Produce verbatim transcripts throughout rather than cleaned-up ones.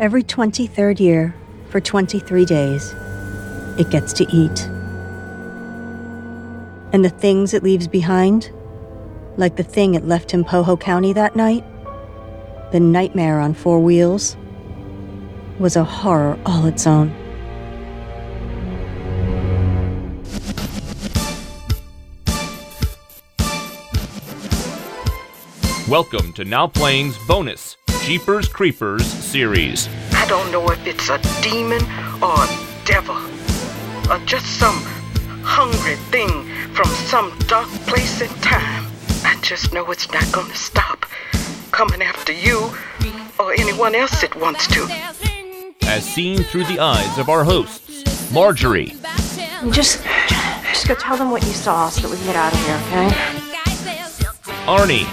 Every twenty-third year, for twenty-three days, it gets to eat. And the things it leaves behind, like the thing it left in Poho County that night, the nightmare on four wheels, was a horror all its own. Welcome to Now Playing's bonus Jeepers Creepers series. I don't know if it's a demon or a devil, or just some hungry thing from some dark place in time. I just know it's not gonna stop coming after you or anyone else it wants to. As seen through the eyes of our hosts, Marjorie. Just, just go tell them what you saw so that we can get out of here, okay? Arnie.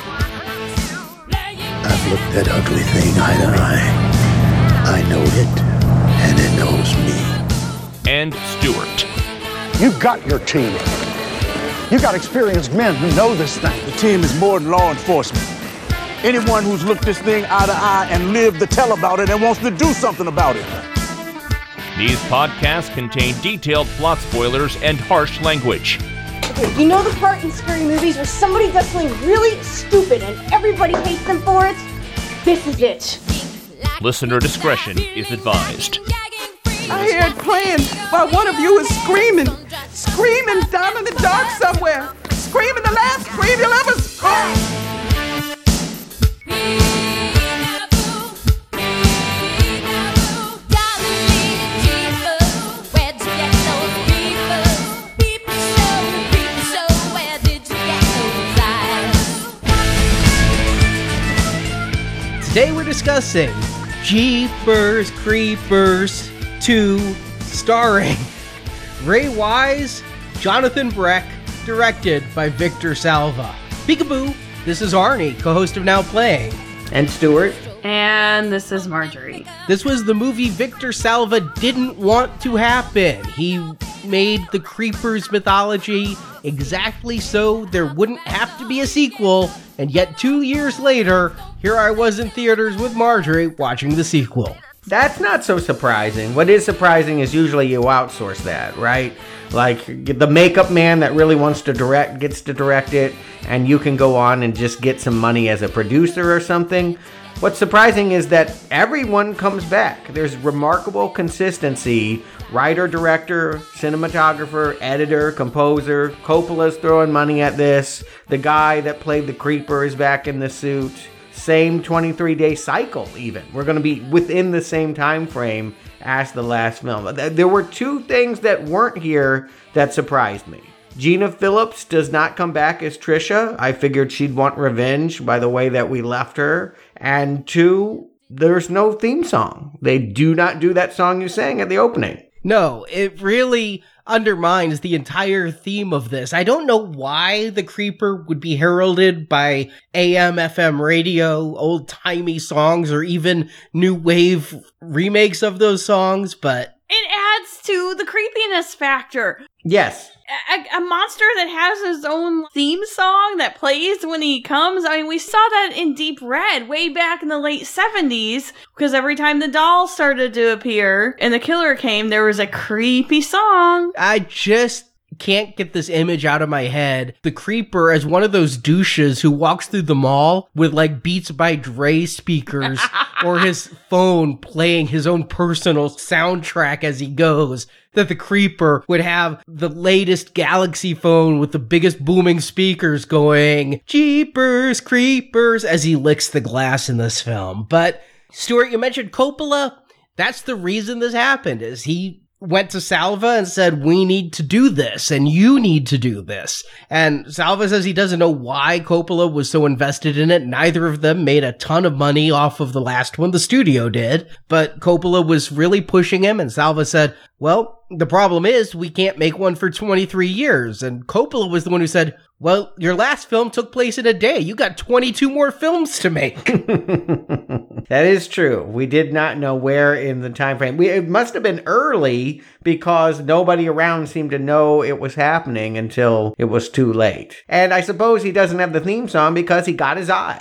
I've looked that ugly thing eye to eye. I know it, and it knows me. And Stuart. You've got your team. You got experienced men who know this thing. The team is more than law enforcement. Anyone who's looked this thing eye to eye and lived to tell about it and wants to do something about it. These podcasts contain detailed plot spoilers and harsh language. Okay, you know the part in scary movies where somebody does something really stupid and everybody hates them for it? This is it. Listener discretion is advised. I hear it playing while one of you is screaming. Screaming down in the dark somewhere. Screaming the last scream you'll ever scream. Today we're discussing Jeepers Creepers two, starring Ray Wise, Jonathan Breck, directed by Victor Salva. Peekaboo, this is Arnie, co-host of Now Playing. And Stuart. And this is Marjorie. This was the movie Victor Salva didn't want to happen. He made the Creepers mythology exactly so there wouldn't have to be a sequel, and yet two years later, here I was in theaters with Marjorie watching the sequel. That's not so surprising. What is surprising is usually you outsource that, right? Like, the makeup man that really wants to direct gets to direct it, and you can go on and just get some money as a producer or something. What's surprising is that everyone comes back. There's remarkable consistency. Writer, director, cinematographer, editor, composer. Coppola's throwing money at this. The guy that played the Creeper is back in the suit. Same twenty-three day cycle even. We're going to be within the same time frame as the last film. There were two things that weren't here that surprised me. Gina Phillips does not come back as Trisha. I figured she'd want revenge by the way that we left her. And two, there's no theme song. They do not do that song you sang at the opening. No, it really undermines the entire theme of this. I don't know why the Creeper would be heralded by A M F M radio, old-timey songs, or even new wave remakes of those songs, but it adds to the creepiness factor. Yes. A, a monster that has his own theme song that plays when he comes. I mean, we saw that in Deep Red way back in the late seventies, because every time the doll started to appear and the killer came, there was a creepy song. I just can't get this image out of my head. The Creeper as one of those douches who walks through the mall with like Beats by Dre speakers or his phone playing his own personal soundtrack as he goes. That the Creeper would have the latest Galaxy phone with the biggest booming speakers going, Jeepers Creepers, as he licks the glass in this film. But Stuart, you mentioned Coppola. That's the reason this happened, is he went to Salva and said, we need to do this, and you need to do this. And Salva says he doesn't know why Coppola was so invested in it. Neither of them made a ton of money off of the last one. The studio did. But Coppola was really pushing him, and Salva said, well, the problem is we can't make one for twenty-three years. And Coppola was the one who said, well, your last film took place in a day. You got twenty-two more films to make. That is true. We did not know where in the time frame. We, it must have been early because nobody around seemed to know it was happening until it was too late. And I suppose he doesn't have the theme song because he got his eyes.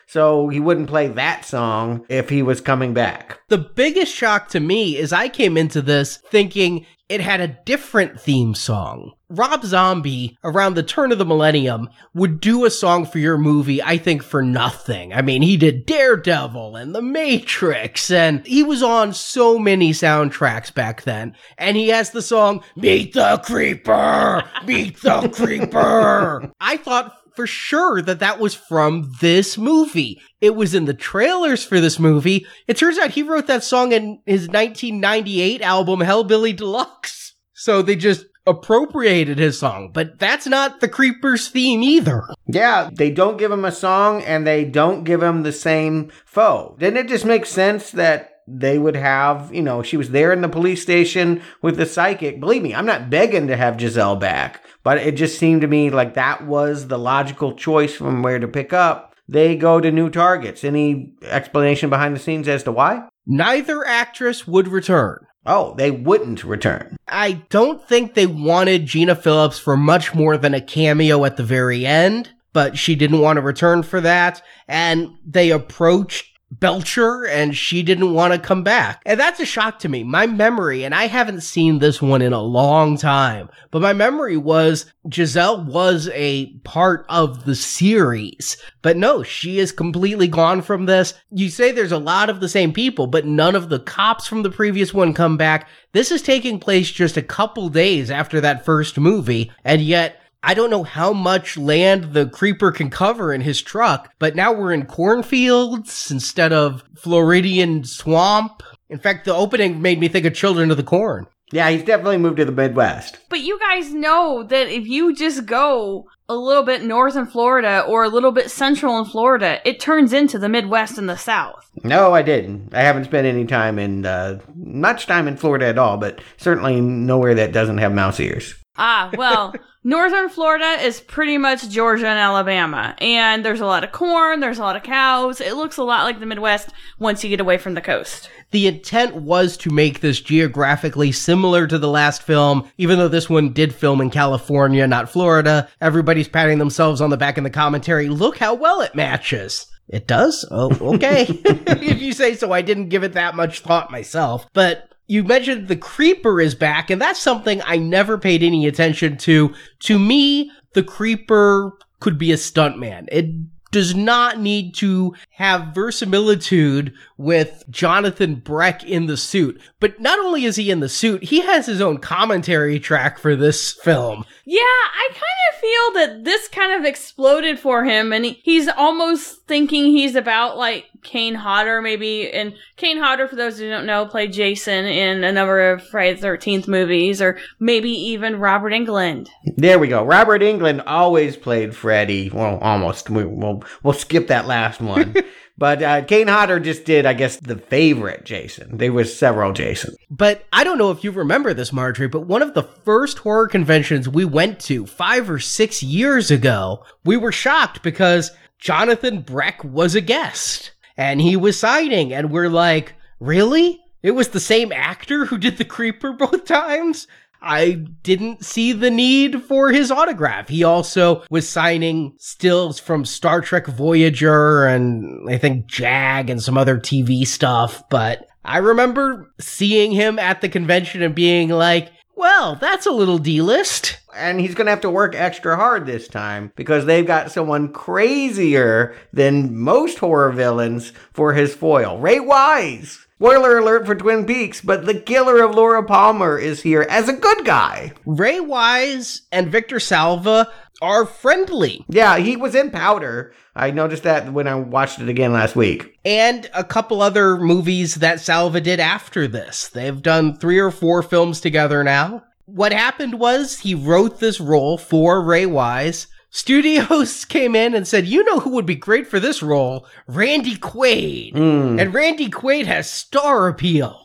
so he wouldn't play that song if he was coming back. The biggest shock to me is I came into this thinking it had a different theme song. Rob Zombie, around the turn of the millennium, would do a song for your movie, I think, for nothing. I mean, he did Daredevil and The Matrix, and he was on so many soundtracks back then. And he has the song, Meet the Creeper! Meet the Creeper! I thought for sure that that was from this movie. It was in the trailers for this movie. It turns out he wrote that song in his nineteen ninety-eight album, Hellbilly Deluxe. So they just appropriated his song, but that's not the Creepers theme either. Yeah, they don't give him a song and they don't give him the same foe. Didn't it just make sense that they would have, you know, she was there in the police station with the psychic. Believe me, I'm not begging to have Giselle back, but it just seemed to me like that was the logical choice from where to pick up. They go to new targets. Any explanation behind the scenes as to why? Neither actress would return. Oh, they wouldn't return. I don't think they wanted Gina Phillips for much more than a cameo at the very end, but she didn't want to return for that, and they approached Belcher, and she didn't want to come back. And that's a shock to me. My memory, and I haven't seen this one in a long time, but my memory was Giselle was a part of the series. But no, she is completely gone from this. You say there's a lot of the same people, but none of the cops from the previous one come back. This is taking place just a couple days after that first movie, and yet I don't know how much land the Creeper can cover in his truck, but now we're in cornfields instead of Floridian swamp. In fact, the opening made me think of Children of the Corn. Yeah, he's definitely moved to the Midwest. But you guys know that if you just go a little bit north in Florida or a little bit central in Florida, it turns into the Midwest and the South. No, I didn't. I haven't spent any time in, uh, much time in Florida at all, but certainly nowhere that doesn't have mouse ears. Ah, well, northern Florida is pretty much Georgia and Alabama, and there's a lot of corn, there's a lot of cows. It looks a lot like the Midwest once you get away from the coast. The intent was to make this geographically similar to the last film, even though this one did film in California, not Florida. Everybody's patting themselves on the back in the commentary. Look how well it matches. It does? Oh, okay. If you say so, I didn't give it that much thought myself, but you mentioned the Creeper is back, and that's something I never paid any attention to. To me, the Creeper could be a stuntman. It does not need to have verisimilitude with Jonathan Breck in the suit. But not only is he in the suit, he has his own commentary track for this film. Yeah, I kind of feel that this kind of exploded for him, and he, he's almost thinking he's about, like, Kane Hodder, maybe. And Kane Hodder, for those who don't know, played Jason in a number of Friday the thirteenth movies, or maybe even Robert Englund. There we go. Robert Englund always played Freddy. Well, almost. We, we'll, we'll skip that last one. But uh, Kane Hodder just did, I guess, the favorite Jason. There was several Jason. But I don't know if you remember this, Marjorie, but one of the first horror conventions we went to five or six years ago, we were shocked because Jonathan Breck was a guest. And he was signing, and we're like, really? It was the same actor who did the Creeper both times? I didn't see the need for his autograph. He also was signing stills from Star Trek Voyager and I think Jag and some other T V stuff. But I remember seeing him at the convention and being like, well, that's a little D-list. And he's going to have to work extra hard this time because they've got someone crazier than most horror villains for his foil. Ray Wise. Spoiler alert for Twin Peaks, but the killer of Laura Palmer is here as a good guy. Ray Wise and Victor Salva are friendly. Yeah, he was in Powder. I noticed that when I watched it again last week. And a couple other movies that Salva did after this. They've done three or four films together now. What happened was he wrote this role for Ray Wise. Studios came in and said, you know who would be great for this role? Randy Quaid. Mm. And Randy Quaid has star appeal.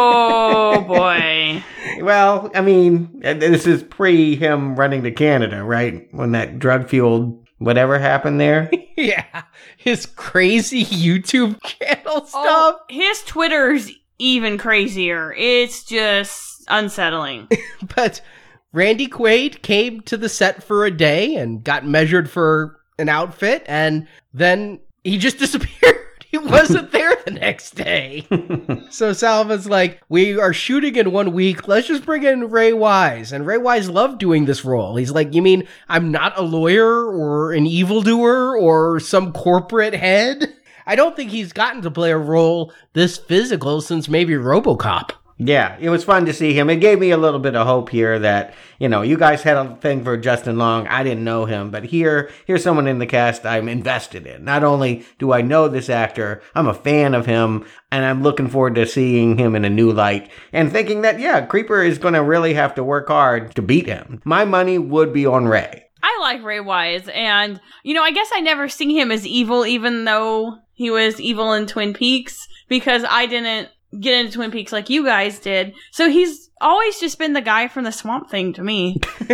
Oh, boy. Well, I mean, this is pre him running to Canada, right? When that drug-fueled whatever happened there. Yeah. His crazy YouTube channel stuff. Oh, his Twitter's even crazier. It's just unsettling. But Randy Quaid came to the set for a day and got measured for an outfit, and then he just disappeared. He wasn't there the next day. So Salva's like, we are shooting in one week. Let's just bring in Ray Wise. And Ray Wise loved doing this role. He's like, you mean I'm not a lawyer or an evildoer or some corporate head? I don't think he's gotten to play a role this physical since maybe RoboCop. Yeah, it was fun to see him. It gave me a little bit of hope here that, you know, you guys had a thing for Justin Long. I didn't know him, but here, here's someone in the cast I'm invested in. Not only do I know this actor, I'm a fan of him, and I'm looking forward to seeing him in a new light and thinking that, yeah, Creeper is going to really have to work hard to beat him. My money would be on Ray. I like Ray Wise, and, you know, I guess I never see him as evil, even though he was evil in Twin Peaks, because I didn't get into Twin Peaks like you guys did. So he's always just been the guy from the Swamp Thing to me.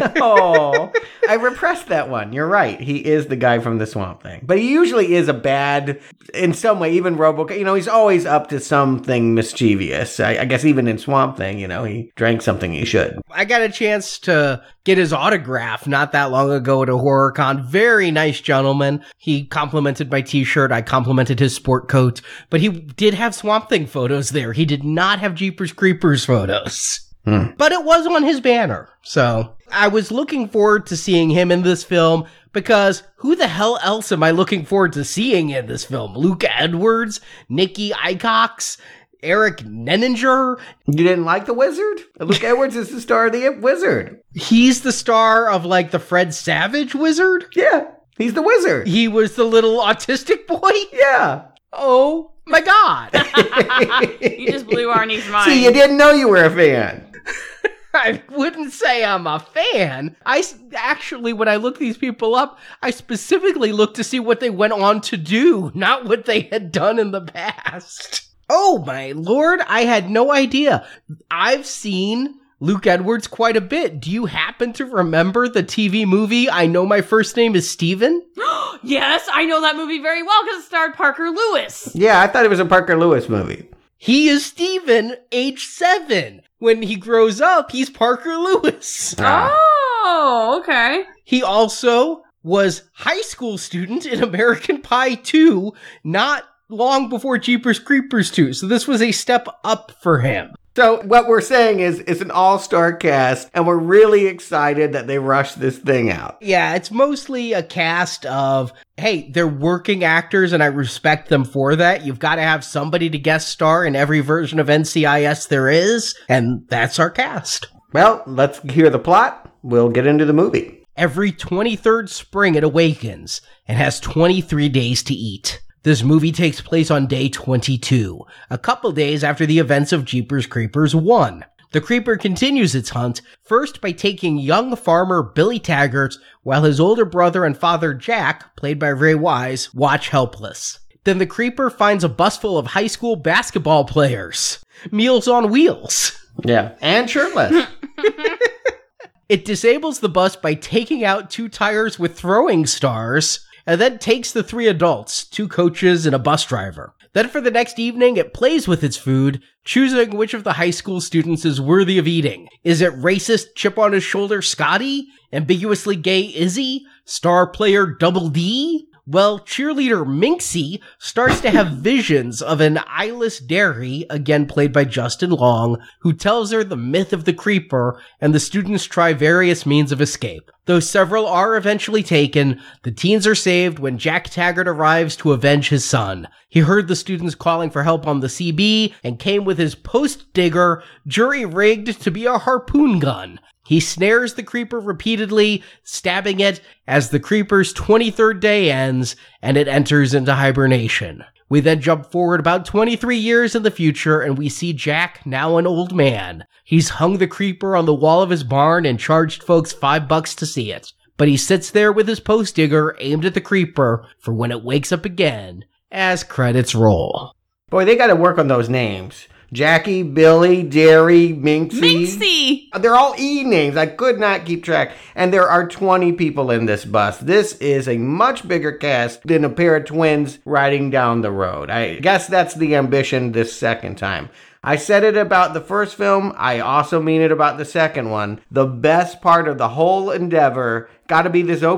Oh, I repressed that one. You're right. He is the guy from the Swamp Thing. But he usually is a bad, in some way, even RoboCop, you know, he's always up to something mischievous. I, I guess even in Swamp Thing, you know, he drank something he should. I got a chance to get his autograph not that long ago at a HorrorCon. Very nice gentleman. He complimented my t-shirt. I complimented his sport coat. But he did have Swamp Thing photos there. He did not have Jeepers Creepers photos. Hmm. But it was on his banner. So I was looking forward to seeing him in this film because who the hell else am I looking forward to seeing in this film? Luke Edwards, Nikki Icox, Eric Nenninger. You didn't like The Wizard? Luke Edwards is the star of The Wizard. He's the star of like the Fred Savage Wizard? Yeah, he's the wizard. He was the little autistic boy? Yeah. Oh my God. You just blew Arnie's mind. See, you didn't know you were a fan. I wouldn't say I'm a fan. I actually, when I look these people up, I specifically look to see what they went on to do, not what they had done in the past. Oh my Lord, I had no idea. I've seen Luke Edwards quite a bit. Do you happen to remember the T V movie I Know My First Name is Steven? Yes, I know that movie very well because it starred Parker Lewis. Yeah, I thought it was a Parker Lewis movie. He is Steven, age seven. When he grows up, he's Parker Lewis. Ah. Oh, okay. He also was high school student in American Pie two, not long before Jeepers Creepers two. So this was a step up for him. So what we're saying is it's an all-star cast, and we're really excited that they rushed this thing out. Yeah, it's mostly a cast of, hey, they're working actors, and I respect them for that. You've got to have somebody to guest star in every version of N C I S there is, and that's our cast. Well, let's hear the plot. We'll get into the movie. Every twenty-third spring it awakens and has twenty-three days to eat. This movie takes place on day twenty-two, a couple days after the events of Jeepers Creepers one. The Creeper continues its hunt, first by taking young farmer Billy Taggart, while his older brother and father Jack, played by Ray Wise, watch helpless. Then the Creeper finds a bus full of high school basketball players. Meals on Wheels. Yeah, and shirtless. It disables the bus by taking out two tires with throwing stars, and then takes the three adults, two coaches and a bus driver. Then for the next evening, it plays with its food, choosing which of the high school students is worthy of eating. Is it racist chip on his shoulder Scotty? Ambiguously gay Izzy? Star player Double D? Well, cheerleader Minxie starts to have visions of an eyeless Derry, again played by Justin Long, who tells her the myth of the Creeper, and the students try various means of escape. Though several are eventually taken, the teens are saved when Jack Taggart arrives to avenge his son. He heard the students calling for help on the C B, and came with his post digger, jury-rigged to be a harpoon gun. He snares the Creeper repeatedly, stabbing it as the Creeper's twenty-third day ends and it enters into hibernation. We then jump forward about twenty-three years in the future and we see Jack, now an old man. He's hung the Creeper on the wall of his barn and charged folks five bucks to see it. But he sits there with his post digger aimed at the Creeper for when it wakes up again, as credits roll. Boy, they gotta work on those names. Jackie, Billy, Derry, Minxie. Minxie! They're all E names. I could not keep track. And there are twenty people in this bus. This is a much bigger cast than a pair of twins riding down the road. I guess that's the ambition this second time. I said it about the first film. I also mean it about the second one. The best part of the whole endeavor gotta be this opening.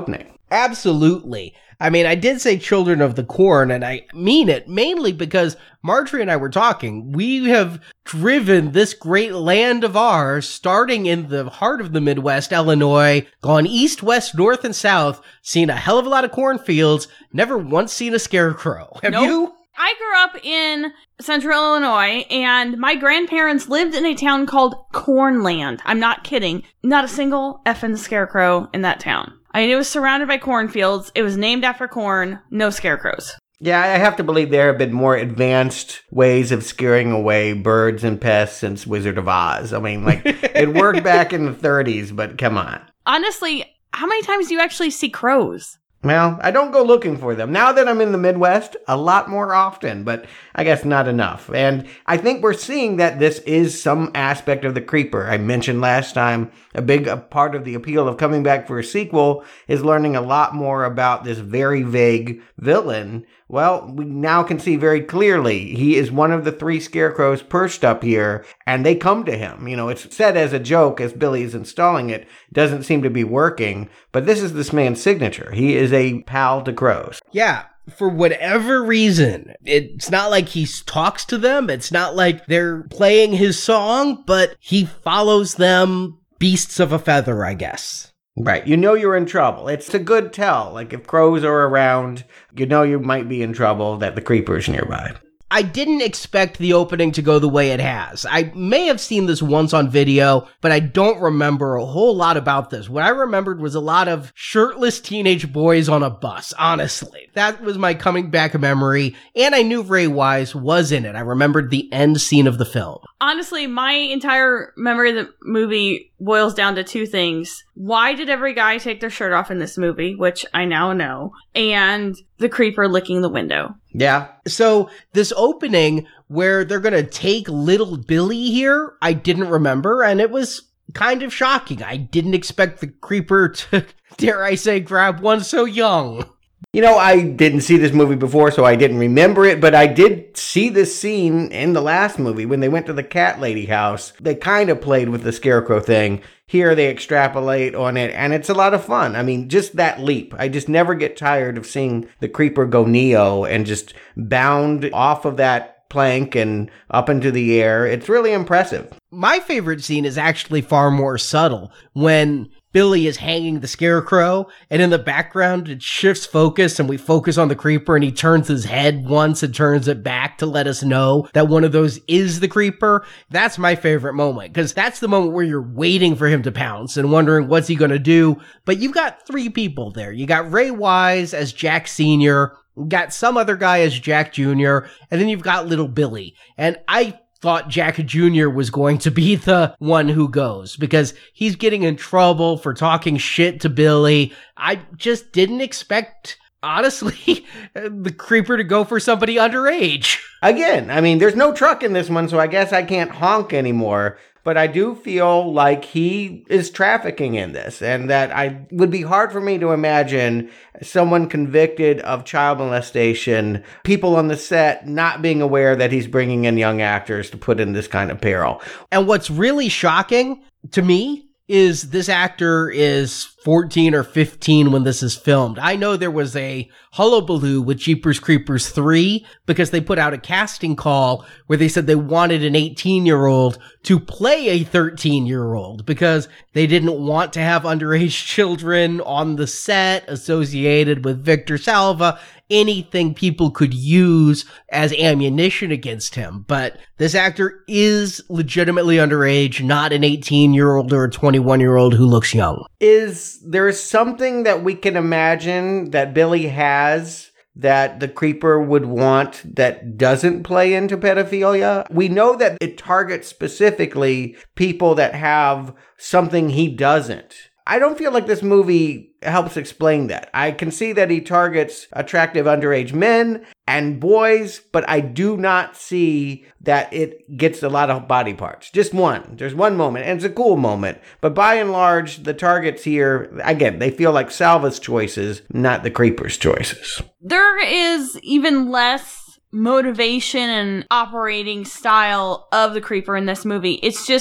Absolutely. I mean, I did say Children of the Corn, and I mean it mainly because Marjorie and I were talking. We have driven this great land of ours, starting in the heart of the Midwest, Illinois, gone east, west, north, and south, seen a hell of a lot of cornfields, never once seen a scarecrow. Have Nope. you? I grew up in central Illinois, and my grandparents lived in a town called Cornland. I'm not kidding. Not a single effing scarecrow in that town. I mean, it was surrounded by cornfields. It was named after corn. No scarecrows. Yeah, I have to believe there have been more advanced ways of scaring away birds and pests since Wizard of Oz. I mean, like, it worked back in the thirties, but come on. Honestly, how many times do you actually see crows? Well, I don't go looking for them. Now that I'm in the Midwest, a lot more often, but I guess not enough. And I think we're seeing that this is some aspect of the creeper. I mentioned last time, a big a part of the appeal of coming back for a sequel is learning a lot more about this very vague villain. Well, we now can see very clearly he is one of the three scarecrows perched up here, and they come to him. You know, it's said as a joke as Billy is installing it. Doesn't seem to be working, but this is this man's signature. He is a pal to crows. Yeah. For whatever reason, it's not like he talks to them. It's not like they're playing his song, but he follows them, beasts of a feather, I guess. Right. You know you're in trouble. It's a good tell. Like, if crows are around, you know you might be in trouble, that the creeper's nearby. I didn't expect the opening to go the way it has. I may have seen this once on video, but I don't remember a whole lot about this. What I remembered was a lot of shirtless teenage boys on a bus, honestly. That was my coming back memory, and I knew Ray Wise was in it. I remembered the end scene of the film. Honestly, my entire memory of the movie boils down to two things. Why did every guy take their shirt off in this movie, which I now know, and the creeper licking the window. Yeah. So this opening where they're going to take little Billy here, I didn't remember, and it was kind of shocking. I didn't expect the creeper to, dare I say, grab one so young. You know, I didn't see this movie before, so I didn't remember it, but I did see this scene in the last movie when they went to the cat lady house. They kind of played with the scarecrow thing. Here they extrapolate on it, and it's a lot of fun. I mean, just that leap. I just never get tired of seeing the creeper go Neo and just bound off of that plank and up into the air. It's really impressive. My favorite scene is actually far more subtle. When Billy is hanging the scarecrow, and in the background it shifts focus and we focus on the creeper, and he turns his head once and turns it back to let us know that one of those is the creeper. That's my favorite moment, because that's the moment where you're waiting for him to pounce and wondering what's he going to do. But you've got three people there. You got Ray Wise as Jack Senior, you got some other guy as Jack Junior, and then you've got little Billy. And I thought Jack Junior was going to be the one who goes, because he's getting in trouble for talking shit to Billy. I just didn't expect, honestly, the creeper to go for somebody underage. Again, I mean, there's no truck in this one, so I guess I can't honk anymore. But I do feel like he is trafficking in this, and that I would be hard for me to imagine someone convicted of child molestation, people on the set not being aware that he's bringing in young actors to put in this kind of peril. And what's really shocking to me is this actor is fourteen or fifteen when this is filmed. I know there was a hullabaloo with Jeepers Creepers three because they put out a casting call where they said they wanted an eighteen-year-old to play a thirteen-year-old because they didn't want to have underage children on the set associated with Victor Salva, anything people could use as ammunition against him. But this actor is legitimately underage, not an eighteen-year-old or a twenty-one-year-old who looks young. Is there something that we can imagine that Billy has that the creeper would want that doesn't play into pedophilia? We know that it targets specifically people that have something he doesn't. I don't feel like this movie helps explain that. I can see that he targets attractive underage men and boys, but I do not see that it gets a lot of body parts. Just one. There's one moment, and it's a cool moment. But by and large, the targets here, again, they feel like Salva's choices, not the creeper's choices. There is even less motivation and operating style of the creeper in this movie. It's just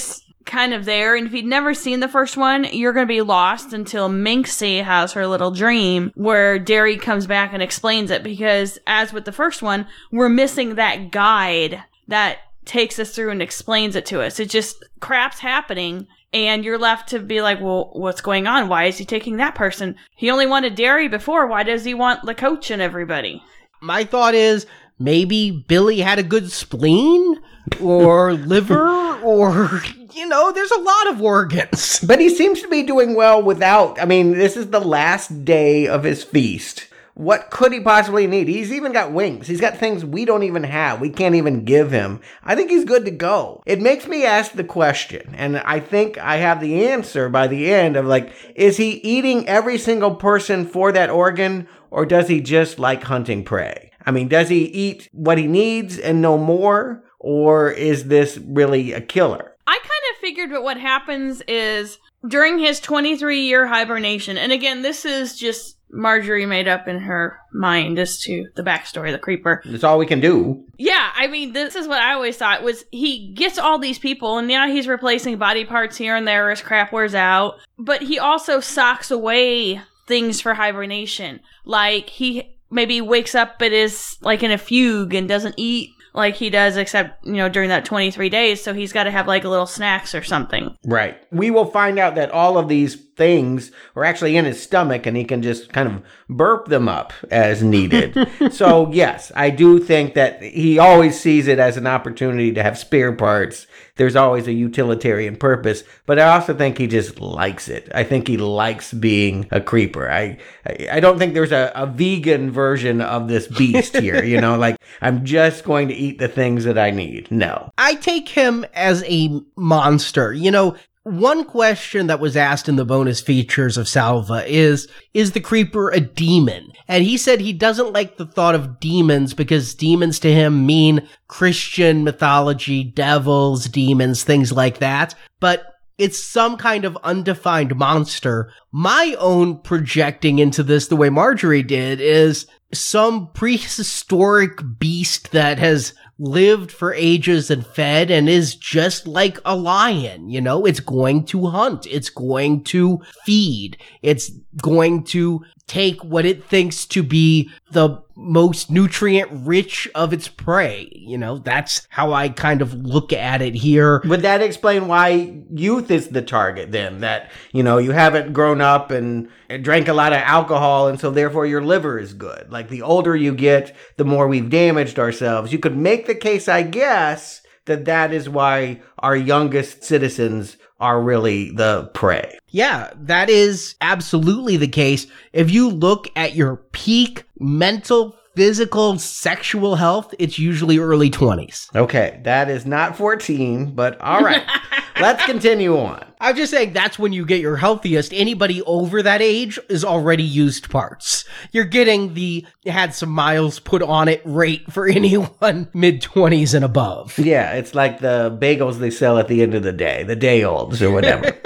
kind of there. And if you'd never seen the first one, you're going to be lost until Minxie has her little dream where Derry comes back and explains it. Because as with the first one, we're missing that guide that takes us through and explains it to us. It just crap's happening. And you're left to be like, well, what's going on? Why is he taking that person? He only wanted Derry before. Why does he want the coach and everybody? My thought is maybe Billy had a good spleen or liver or, you know, there's a lot of organs. But he seems to be doing well without. I mean, this is the last day of his feast. What could he possibly need? He's even got wings. He's got things we don't even have. We can't even give him. I think he's good to go. It makes me ask the question, and I think I have the answer by the end of like, is he eating every single person for that organ, or does he just like hunting prey? I mean, does he eat what he needs and no more, or is this really a killer? I kind of figured that what happens is during his twenty-three year hibernation, and again, this is just Marjorie made up in her mind as to the backstory of the creeper. That's all we can do. Yeah, I mean, this is what I always thought was he gets all these people, and yeah, he's replacing body parts here and there as crap wears out, but he also socks away things for hibernation. Like, he maybe wakes up but is like in a fugue and doesn't eat like he does, except, you know, during that twenty-three days, so he's got to have like little snacks or something. Right. We will find out that all of these things are actually in his stomach and he can just kind of burp them up as needed. So yes, I do think that he always sees it as an opportunity to have spare parts. There's always a utilitarian purpose, but I also think he just likes it. I think he likes being a creeper. I I, I don't think there's a, a vegan version of this beast here, you know, like I'm just going to eat the things that I need. No. I take him as a monster. You know, one question that was asked in the bonus features of Salva is, is the creeper a demon? And he said he doesn't like the thought of demons because demons to him mean Christian mythology, devils, demons, things like that. But it's some kind of undefined monster. My own projecting into this the way Marjorie did is some prehistoric beast that has lived for ages and fed and is just like a lion, you know? It's going to hunt. It's going to feed. It's going to take what it thinks to be the most nutrient rich of its prey. You know, that's how I kind of look at it here. Would that explain why youth is the target then? That, you know, you haven't grown up and drank a lot of alcohol and so therefore your liver is good. Like the older you get, the more we've damaged ourselves. You could make the case, I guess, that that is why our youngest citizens are really the prey. Yeah, that is absolutely the case. If you look at your peak mental, physical, sexual health, it's usually early twenties. Okay, that is not fourteen, but all right. Let's continue on. I'm just saying that's when you get your healthiest. Anybody over that age is already used parts. You're getting the had some miles put on it rate for anyone mid-twenties and above. Yeah, it's like the bagels they sell at the end of the day, the day olds or whatever.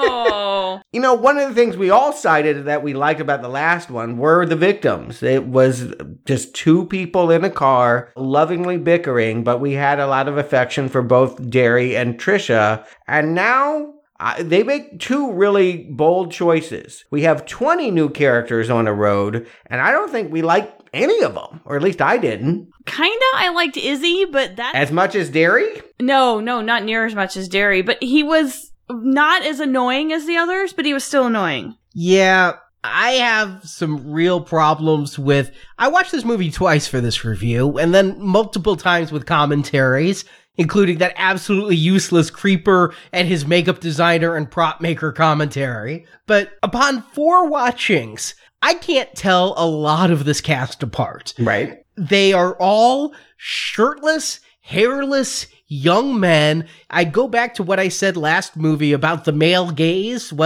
Oh. You know, one of the things we all cited that we liked about the last one were the victims. It was just two people in a car lovingly bickering, but we had a lot of affection for both Derry and Trisha. And now uh, they make two really bold choices. We have twenty new characters on the road, and I don't think we like any of them, or at least I didn't. Kinda, I liked Izzy, but that... As much as Derry? No, no, not near as much as Derry, but he was not as annoying as the others, but he was still annoying. Yeah, I have some real problems with... I watched this movie twice for this review, and then multiple times with commentaries, including that absolutely useless creeper and his makeup designer and prop maker commentary. But upon four watchings, I can't tell a lot of this cast apart. Right. They are all shirtless, hairless, young men. I go back to what I said last movie about the male gaze. Well,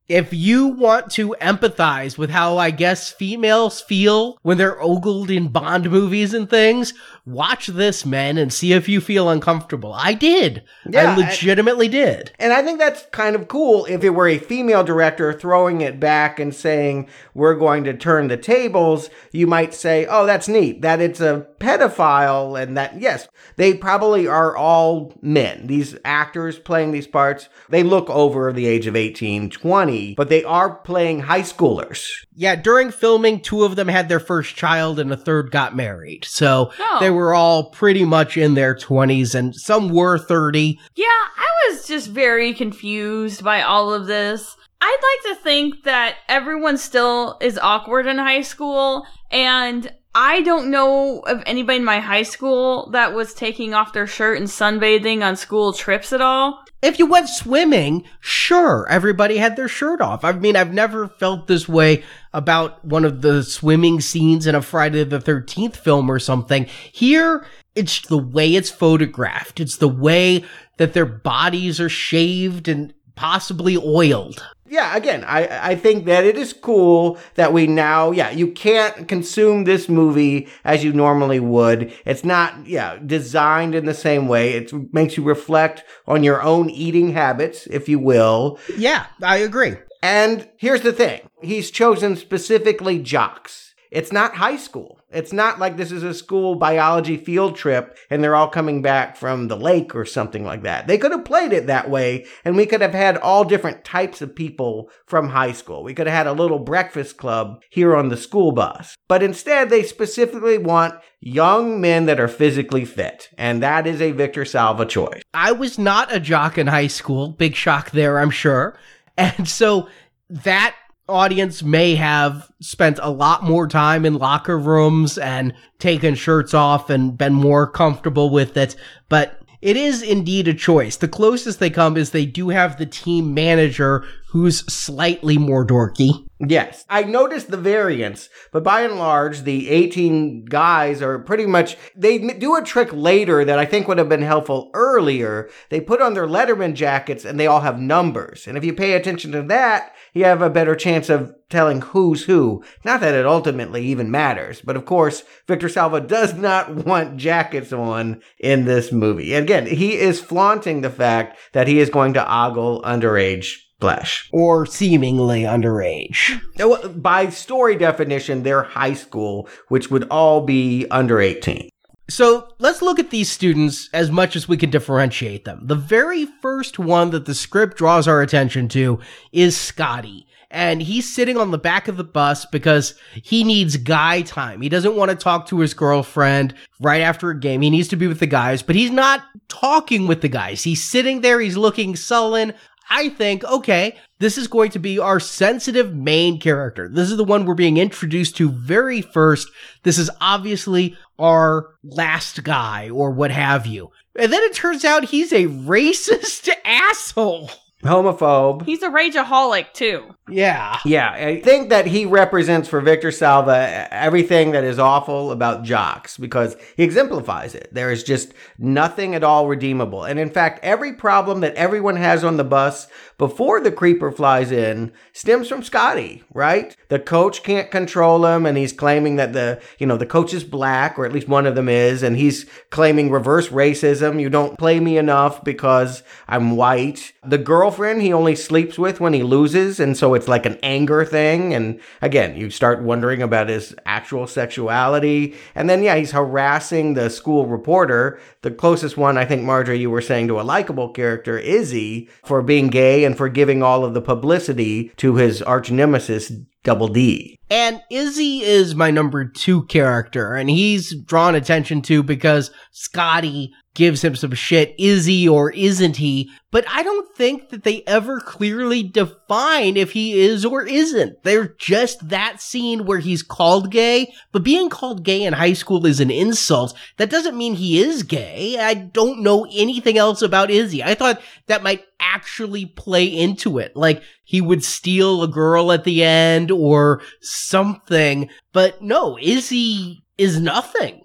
If you want to empathize with how I guess females feel when they're ogled in Bond movies and things, watch this, men, and see if you feel uncomfortable. I did. Yeah, I legitimately did. And I think that's kind of cool if it were a female director throwing it back and saying, we're going to turn the tables. You might say, oh, that's neat, that it's a pedophile, and that, yes, they probably are all men. These actors playing these parts, they look over the age of eighteen, twenty, but they are playing high schoolers. Yeah, during filming, two of them had their first child and a third got married. So Oh. they were all pretty much in their twenties, and some were thirty. Yeah, I was just very confused by all of this. I'd like to think that everyone still is awkward in high school, and I don't know of anybody in my high school that was taking off their shirt and sunbathing on school trips at all. If you went swimming, sure, everybody had their shirt off. I mean, I've never felt this way about one of the swimming scenes in a Friday the thirteenth film or something. Here, it's the way it's photographed. It's the way that their bodies are shaved and possibly oiled. Yeah, again, I, I think that it is cool that we now, yeah, you can't consume this movie as you normally would. It's not, yeah, designed in the same way. It makes you reflect on your own eating habits, if you will. Yeah, I agree. And here's the thing. He's chosen specifically jocks. It's not high school. It's not like this is a school biology field trip and they're all coming back from the lake or something like that. They could have played it that way, and we could have had all different types of people from high school. We could have had a little breakfast club here on the school bus. But instead, they specifically want young men that are physically fit, and that is a Victor Salva choice. I was not a jock in high school. Big shock there, I'm sure. And so that audience may have spent a lot more time in locker rooms and taken shirts off and been more comfortable with it. But it is indeed a choice. The closest they come is they do have the team manager who's slightly more dorky. Yes, I noticed the variance, but by and large, the eighteen guys are pretty much, they do a trick later that I think would have been helpful earlier. They put on their Letterman jackets and they all have numbers. And if you pay attention to that, you have a better chance of telling who's who. Not that it ultimately even matters, but of course, Victor Salva does not want jackets on in this movie. And again, he is flaunting the fact that he is going to ogle underage flesh. Or seemingly underage. By story definition, they're high school, which would all be under eighteen. So let's look at these students as much as we can differentiate them. The very first one that the script draws our attention to is Scotty. And he's sitting on the back of the bus because he needs guy time. He doesn't want to talk to his girlfriend right after a game. He needs to be with the guys, but he's not talking with the guys. He's sitting there. He's looking sullen. I think, okay, this is going to be our sensitive main character. This is the one we're being introduced to very first. This is obviously our last guy or what have you. And then it turns out he's a racist asshole. Homophobe. He's a rageaholic, too. Yeah. Yeah, I think that he represents for Victor Salva everything that is awful about jocks because he exemplifies it. There is just nothing at all redeemable. And in fact, every problem that everyone has on the bus before the creeper flies in stems from Scotty, right? The coach can't control him and he's claiming that the, you know, the coach is black, or at least one of them is, and he's claiming reverse racism. You don't play me enough because I'm white. The girlfriend he only sleeps with when he loses, and so it's like an anger thing. And again, you start wondering about his actual sexuality. And then, yeah, he's harassing the school reporter. The closest one, I think, Marjorie, you were saying to a likable character, Izzy, for being gay and for giving all of the publicity to his arch nemesis, Double D. And Izzy is my number two character, and he's drawn attention to because Scotty gives him some shit. Is he or isn't he? But I don't think that they ever clearly define if he is or isn't. They're just that scene where he's called gay, but being called gay in high school is an insult. That doesn't mean he is gay. I don't know anything else about Izzy. I thought that might actually play into it. Like he would steal a girl at the end or something. But no, Izzy is nothing.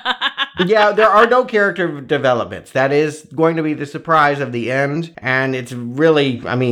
Yeah, there are no character developments. That is going to be the surprise of the end. And it's really, I mean,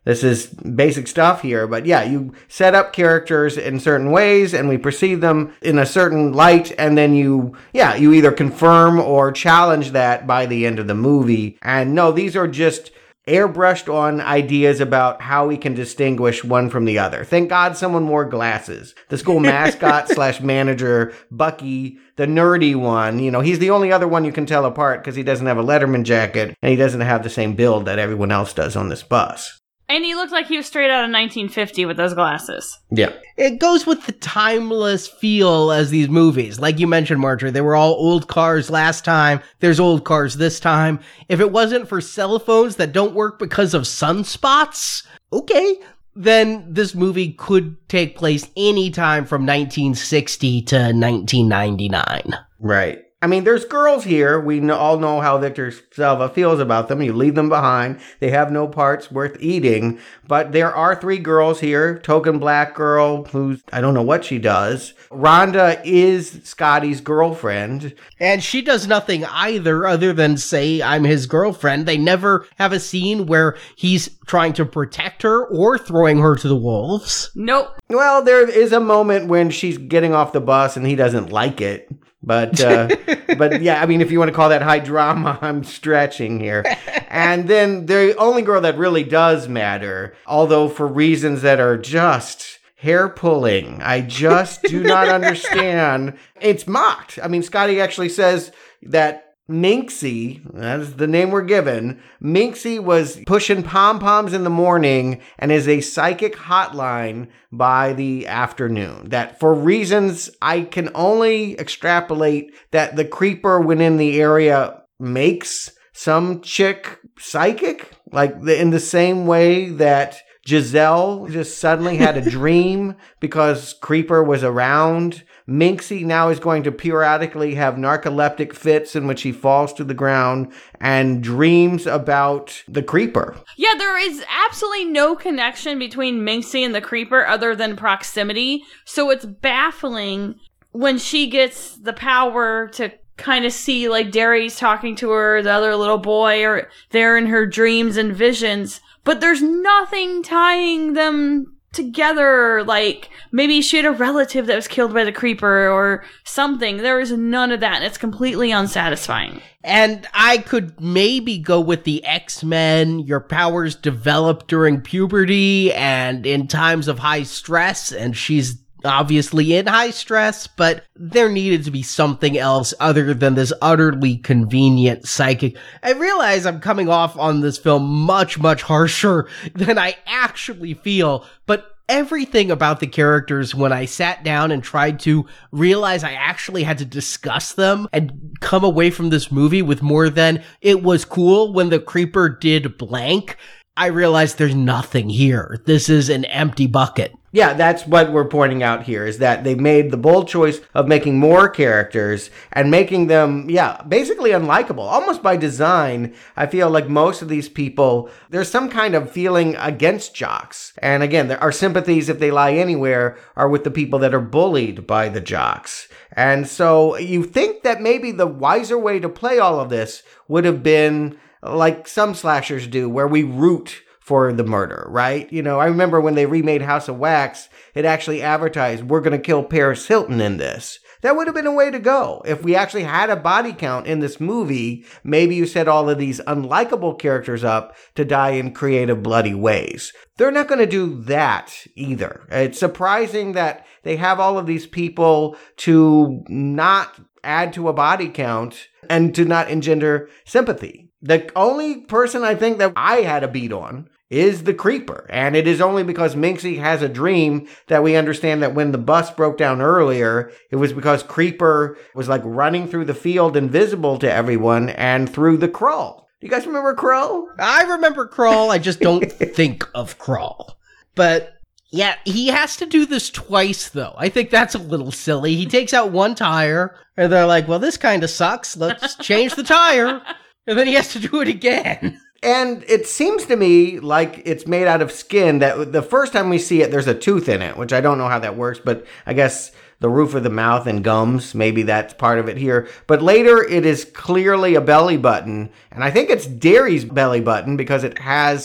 this is basic stuff here, but yeah, you set up characters in certain ways and we perceive them in a certain light, and then you, yeah, you either confirm or challenge that by the end of the movie. And no, these are just airbrushed on ideas about how we can distinguish one from the other. Thank God someone wore glasses. The school mascot slash manager, Bucky, the nerdy one, you know, he's the only other one you can tell apart because he doesn't have a Letterman jacket and he doesn't have the same build that everyone else does on this bus. And he looked like he was straight out of nineteen fifty with those glasses. Yeah. It goes with the timeless feel as these movies. Like you mentioned, Marjorie, they were all old cars last time. There's old cars this time. If it wasn't for cell phones that don't work because of sunspots, okay, then this movie could take place anytime from nineteen sixty to nineteen ninety-nine. Right. I mean, there's girls here. We know, all know how Victor Salva feels about them. You leave them behind. They have no parts worth eating. But there are three girls here. Token black girl, who's, I don't know what she does. Rhonda is Scotty's girlfriend. And she does nothing either other than say, I'm his girlfriend. They never have a scene where he's trying to protect her or throwing her to the wolves. Nope. Well, there is a moment when she's getting off the bus and he doesn't like it. But, uh, but yeah, I mean, if you want to call that high drama, I'm stretching here. And then the only girl that really does matter, although for reasons that are just hair pulling, I just do not understand. It's mocked. I mean, Scotty actually says that Minxie, that's the name we're given, Minxie was pushing pom-poms in the morning and is a psychic hotline by the afternoon. That for reasons I can only extrapolate that the creeper when in the area makes some chick psychic, like the, in the same way that Giselle just suddenly had a dream because Creeper was around. Minxie now is going to periodically have narcoleptic fits in which he falls to the ground and dreams about the Creeper. Yeah, there is absolutely no connection between Minxie and the Creeper other than proximity. So it's baffling when she gets the power to kind of see, like, Derry's talking to her, the other little boy, or they're in her dreams and visions. But there's nothing tying them together. Like, maybe she had a relative that was killed by the Creeper or something. There is none of that, and it's completely unsatisfying. And I could maybe go with the X-Men. Your powers develop during puberty and in times of high stress, and she's obviously in high stress, but there needed to be something else other than this utterly convenient psychic. I realize I'm coming off on this film much, much harsher than I actually feel, but everything about the characters, when I sat down and tried to realize I actually had to discuss them and come away from this movie with more than it was cool when the Creeper did blank, I realized there's nothing here. This is an empty bucket. Yeah, that's what we're pointing out here, is that they made the bold choice of making more characters and making them, yeah, basically unlikable. Almost by design, I feel like most of these people, there's some kind of feeling against jocks. And again, there, our sympathies, if they lie anywhere, are with the people that are bullied by the jocks. And so you think that maybe the wiser way to play all of this would have been like some slashers do, where we root for the murder, right? You know, I remember when they remade House of Wax, it actually advertised, we're going to kill Paris Hilton in this. That would have been a way to go. If we actually had a body count in this movie, maybe you set all of these unlikable characters up to die in creative, bloody ways. They're not going to do that either. It's surprising that they have all of these people to not add to a body count and to not engender sympathy. The only person I think that I had a beat on is the Creeper. And it is only because Minxie has a dream that we understand that when the bus broke down earlier, it was because Creeper was like running through the field invisible to everyone and through the Krull. Do you guys remember Krull? I remember Krull. I just don't think of Krull. But yeah, he has to do this twice, though. I think that's a little silly. He takes out one tire, and they're like, well, this kind of sucks. Let's change the tire. And then he has to do it again. And it seems to me like it's made out of skin, that the first time we see it, there's a tooth in it, which I don't know how that works, but I guess the roof of the mouth and gums, maybe that's part of it here. But later, it is clearly a belly button, and I think it's Derry's belly button because it has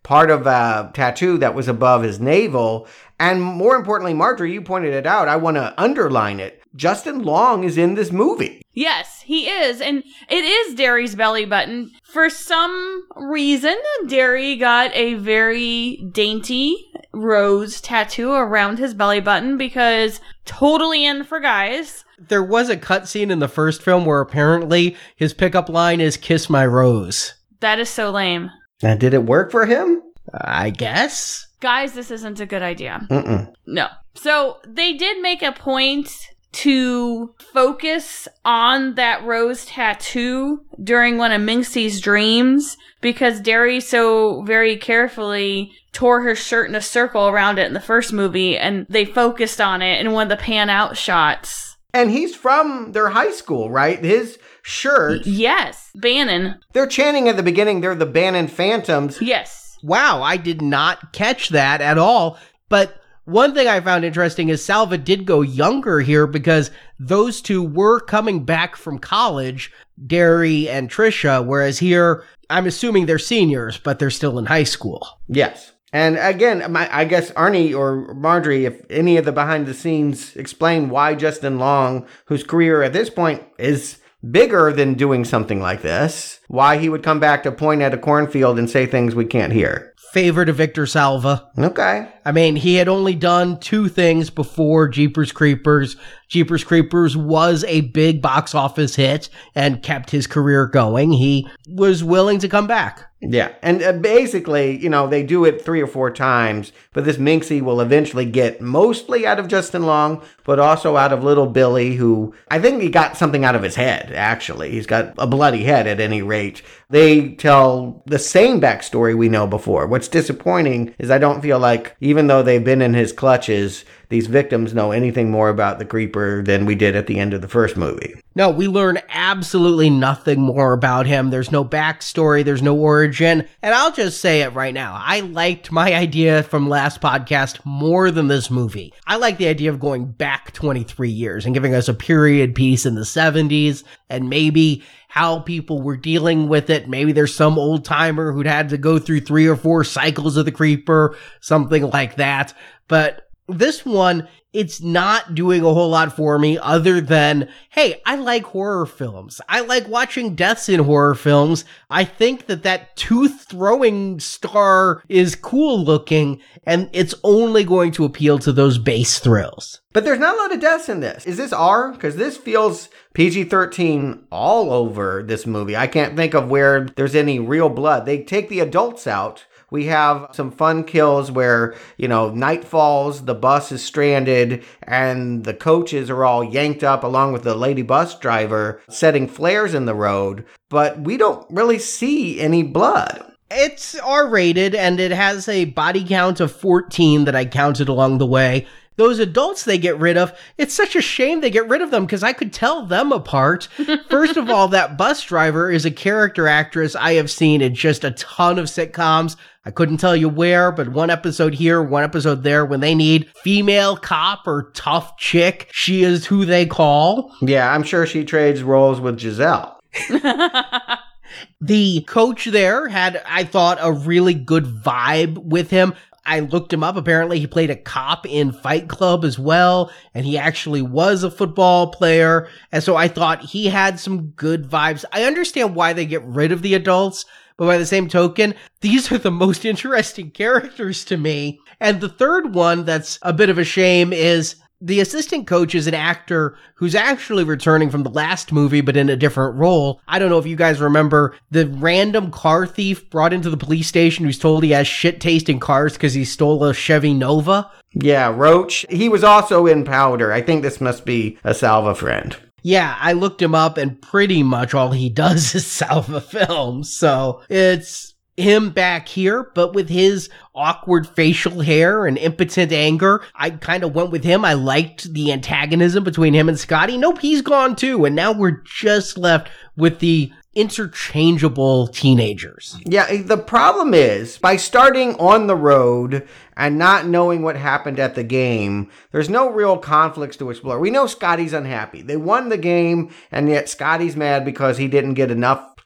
part of a tattoo that was above his navel. And more importantly, Marjorie, you pointed it out. I want to underline it. Justin Long is in this movie. Yes, he is. And it is Derry's belly button. For some reason, Derry got a very dainty rose tattoo around his belly button because totally in for guys. There was a cutscene in the first film where apparently his pickup line is "Kiss my rose." That is so lame. And did it work for him? I guess. Guys, this isn't a good idea. Mm-mm. No. So they did make a point to focus on that rose tattoo during one of Minxie's dreams because Derry so very carefully tore her shirt in a circle around it in the first movie, and they focused on it in one of the pan out shots. And he's from their high school, right? His shirt. Yes, Bannon. They're chanting at the beginning, they're the Bannon Phantoms. Yes. Wow, I did not catch that at all. But one thing I found interesting is Salva did go younger here because those two were coming back from college, Derry and Trisha, whereas here, I'm assuming they're seniors, but they're still in high school. Yes. And again, my, I guess Arnie or Marjorie, if any of the behind the scenes explain why Justin Long, whose career at this point is bigger than doing something like this, why he would come back to point at a cornfield and say things we can't hear. Favor to Victor Salva. Okay. I mean, he had only done two things before Jeepers Creepers. Jeepers Creepers was a big box office hit and kept his career going. He was willing to come back. Yeah, and uh, basically, you know, they do it three or four times, but this Minxie will eventually get mostly out of Justin Long, but also out of little Billy, who I think he got something out of his head, actually. He's got a bloody head at any rate. They tell the same backstory we know before. What's disappointing is I don't feel like, even though they've been in his clutches, these victims know anything more about the Creeper than we did at the end of the first movie. No, we learn absolutely nothing more about him. There's no backstory, there's no origin. And I'll just say it right now. I liked my idea from last podcast more than this movie. I like the idea of going back twenty-three years and giving us a period piece in the seventies and maybe how people were dealing with it. Maybe there's some old timer who'd had to go through three or four cycles of the Creeper, something like that. But this one, it's not doing a whole lot for me other than, hey, I like horror films. I like watching deaths in horror films. I think that that tooth-throwing star is cool looking, and it's only going to appeal to those base thrills. But there's not a lot of deaths in this. Is this R? Because this feels P G thirteen all over this movie. I can't think of where there's any real blood. They take the adults out. We have some fun kills where, you know, night falls, the bus is stranded, and the coaches are all yanked up along with the lady bus driver setting flares in the road. But we don't really see any blood. It's R-rated, and it has a body count of fourteen that I counted along the way. Those adults they get rid of, it's such a shame they get rid of them because I could tell them apart. First of all, that bus driver is a character actress I have seen in just a ton of sitcoms. I couldn't tell you where, but one episode here, one episode there. When they need female cop or tough chick, she is who they call. Yeah, I'm sure she trades roles with Giselle. The coach there had, I thought, a really good vibe with him. I looked him up. Apparently, he played a cop in Fight Club as well, and he actually was a football player. And so I thought he had some good vibes. I understand why they get rid of the adults, but by the same token, these are the most interesting characters to me. And the third one that's a bit of a shame is the assistant coach is an actor who's actually returning from the last movie, but in a different role. I don't know if you guys remember the random car thief brought into the police station who's told he has shit taste in cars because he stole a Chevy Nova. Yeah, Roach. He was also in Powder. I think this must be a Salva friend. Yeah, I looked him up and pretty much all he does is Salva films. So it's him back here, but with his awkward facial hair and impotent anger. I kind of went with him. I liked the antagonism between him and Scotty. Nope, he's gone too. And now we're just left with the interchangeable teenagers. Yeah, the problem is, by starting on the road and not knowing what happened at the game, there's no real conflicts to explore. We know Scotty's unhappy. They won the game, and yet Scotty's mad because he didn't get enough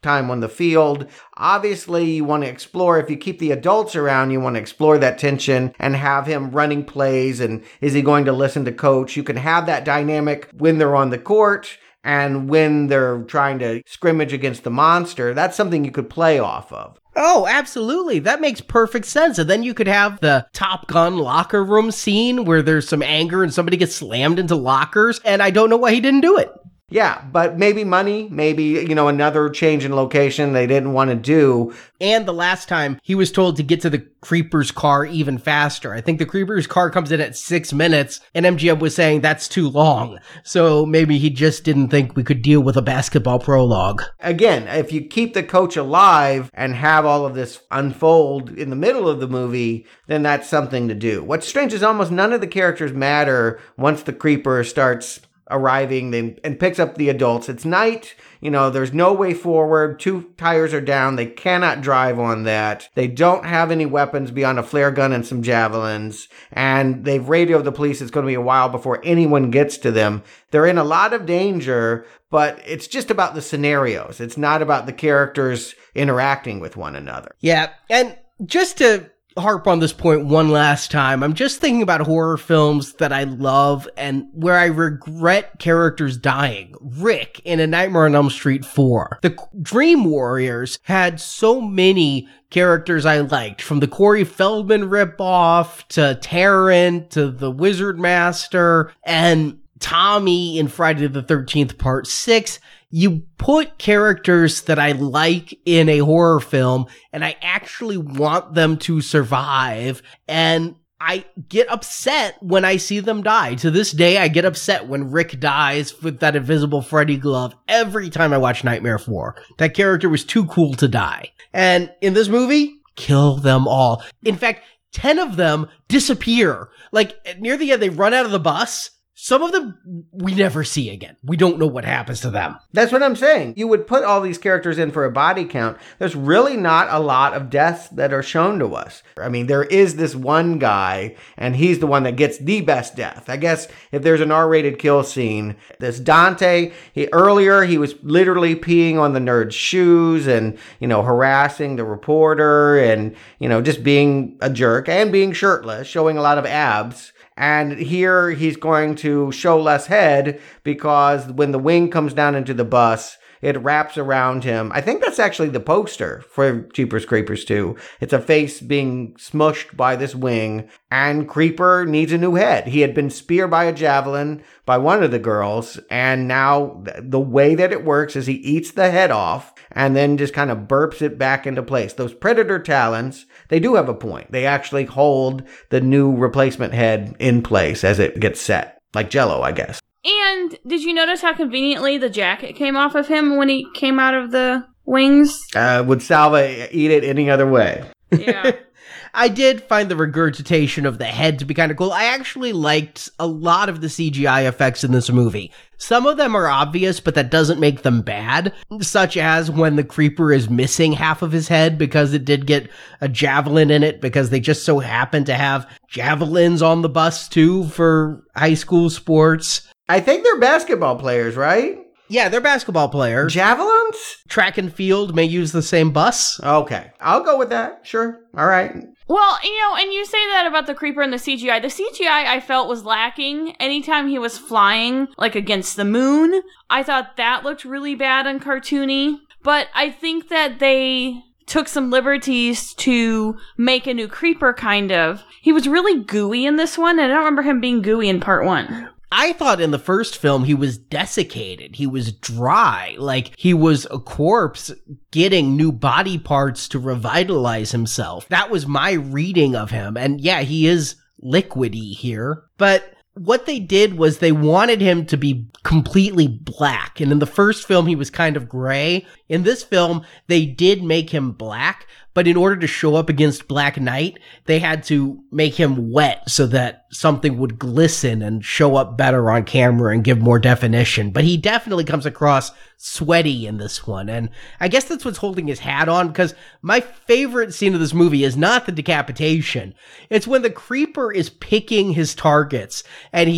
time on the field. Obviously, you want to explore, if you keep the adults around, you want to explore that tension and have him running plays, and is he going to listen to coach? You can have that dynamic when they're on the court and when they're trying to scrimmage against the monster. That's something you could play off of. Oh, absolutely. That makes perfect sense. And then you could have the Top Gun locker room scene where there's some anger and somebody gets slammed into lockers, and I don't know why he didn't do it. Yeah, but maybe money, maybe, you know, another change in location they didn't want to do. And the last time he was told to get to the Creeper's car even faster. I think the Creeper's car comes in at six minutes, and M G M was saying that's too long. So maybe he just didn't think we could deal with a basketball prologue. Again, if you keep the coach alive and have all of this unfold in the middle of the movie, then that's something to do. What's strange is almost none of the characters matter once the Creeper starts arriving and picks up the adults. It's night, you know, there's no way forward. Two tires are down. They cannot drive on that. They don't have any weapons beyond a flare gun and some javelins. And they've radioed the police. It's going to be a while before anyone gets to them. They're in a lot of danger, but it's just about the scenarios. It's not about the characters interacting with one another. Yeah. And just to harp on this point one last time, I'm just thinking about horror films that I love and where I regret characters dying. Rick in A Nightmare on Elm Street four. The Dream Warriors had so many characters I liked, from the Corey Feldman ripoff to Taryn to the Wizard Master and Tommy in Friday the thirteenth Part six. You put characters that I like in a horror film, and I actually want them to survive, and I get upset when I see them die. To this day, I get upset when Rick dies with that invisible Freddy glove every time I watch Nightmare four. That character was too cool to die. And in this movie, kill them all. In fact, ten of them disappear. Like, near the end, they run out of the bus. Some of them we never see again. We don't know what happens to them. That's what I'm saying. You would put all these characters in for a body count. There's really not a lot of deaths that are shown to us. I mean, there is this one guy, and he's the one that gets the best death. I guess if there's an R-rated kill scene, this Dante, he earlier, he was literally peeing on the nerd's shoes and, you know, harassing the reporter and, you know, just being a jerk and being shirtless, showing a lot of abs. And here he's going to show less head because when the wing comes down into the bus, it wraps around him. I think that's actually the poster for Jeepers Creepers two. It's a face being smushed by this wing, and Creeper needs a new head. He had been speared by a javelin by one of the girls, and now the way that it works is he eats the head off and then just kind of burps it back into place. Those predator talons, they do have a point. They actually hold the new replacement head in place as it gets set. Like Jell-O, I guess. And did you notice how conveniently the jacket came off of him when he came out of the wings? Uh, would Salva eat it any other way? Yeah. I did find the regurgitation of the head to be kind of cool. I actually liked a lot of the C G I effects in this movie. Some of them are obvious, but that doesn't make them bad, such as when the Creeper is missing half of his head because it did get a javelin in it, because they just so happen to have javelins on the bus too for high school sports. I think they're basketball players, right? Yeah, they're basketball players. Javelins? Track and field may use the same bus. Okay, I'll go with that. Sure. All right. Well, you know, and you say that about the Creeper and the C G I. The C G I I felt was lacking. Anytime he was flying, like against the moon, I thought that looked really bad and cartoony. But I think that they took some liberties to make a new Creeper, kind of. He was really gooey in this one, and I don't remember him being gooey in part one. I thought in the first film he was desiccated. He was dry. Like he was a corpse getting new body parts to revitalize himself. That was my reading of him. And yeah, he is liquidy here. But what they did was they wanted him to be completely black. And in the first film, he was kind of gray. In this film, they did make him black. But in order to show up against Black Knight, they had to make him wet so that something would glisten and show up better on camera and give more definition. But he definitely comes across sweaty in this one. And I guess that's what's holding his hat on, because my favorite scene of this movie is not the decapitation. It's when the Creeper is picking his targets and he's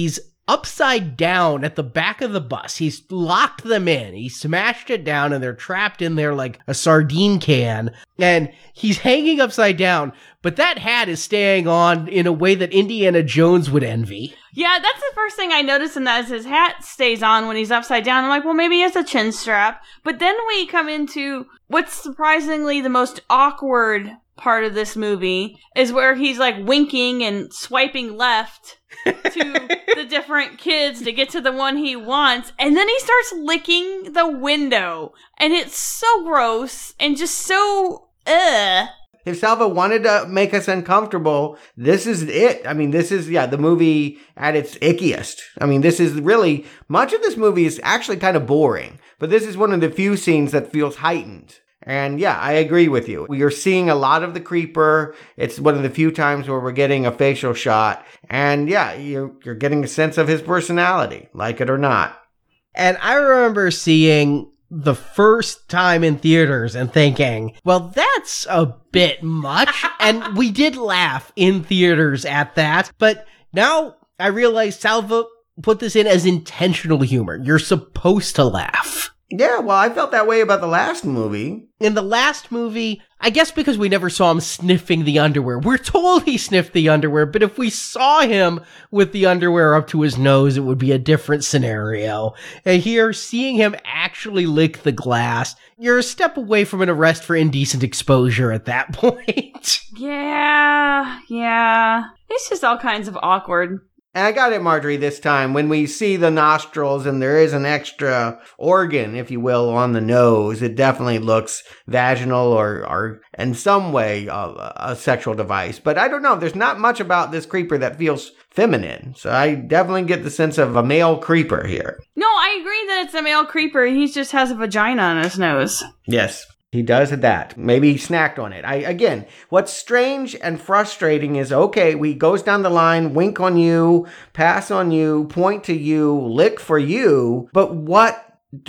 upside down at the back of the bus. He's locked them in. He smashed it down and they're trapped in there like a sardine can. And he's hanging upside down, but that hat is staying on in a way that Indiana Jones would envy. Yeah, that's the first thing I noticed in that is his hat stays on when he's upside down. I'm like, well, maybe it's a chin strap. But then we come into what's surprisingly the most awkward part of this movie is where he's like winking and swiping left to the different kids to get to the one he wants, and then he starts licking the window, and it's so gross and just so ugh. If Salva wanted to make us uncomfortable, this is it. I mean, this is, yeah, the movie at its ickiest. I mean, this is really, much of this movie is actually kind of boring, but this is one of the few scenes that feels heightened. And yeah, I agree with you. We are seeing a lot of the creeper. It's one of the few times where we're getting a facial shot. And yeah, you're, you're getting a sense of his personality, like it or not. And I remember seeing the first time in theaters and thinking, well, that's a bit much. And we did laugh in theaters at that. But now I realize Salva put this in as intentional humor. You're supposed to laugh. Yeah, well, I felt that way about the last movie. In the last movie, I guess because we never saw him sniffing the underwear. We're told he sniffed the underwear, but if we saw him with the underwear up to his nose, it would be a different scenario. And here, seeing him actually lick the glass, you're a step away from an arrest for indecent exposure at that point. Yeah, yeah. It's just all kinds of awkward. And I got it, Marjorie, this time. When we see the nostrils and there is an extra organ, if you will, on the nose, it definitely looks vaginal or, or in some way a, a sexual device. But I don't know. There's not much about this creeper that feels feminine. So I definitely get the sense of a male creeper here. No, I agree that it's a male creeper. He just has a vagina on his nose. Yes. He does that. Maybe he snacked on it. I again, what's strange and frustrating is, okay, we goes down the line, wink on you, pass on you, point to you, lick for you, but what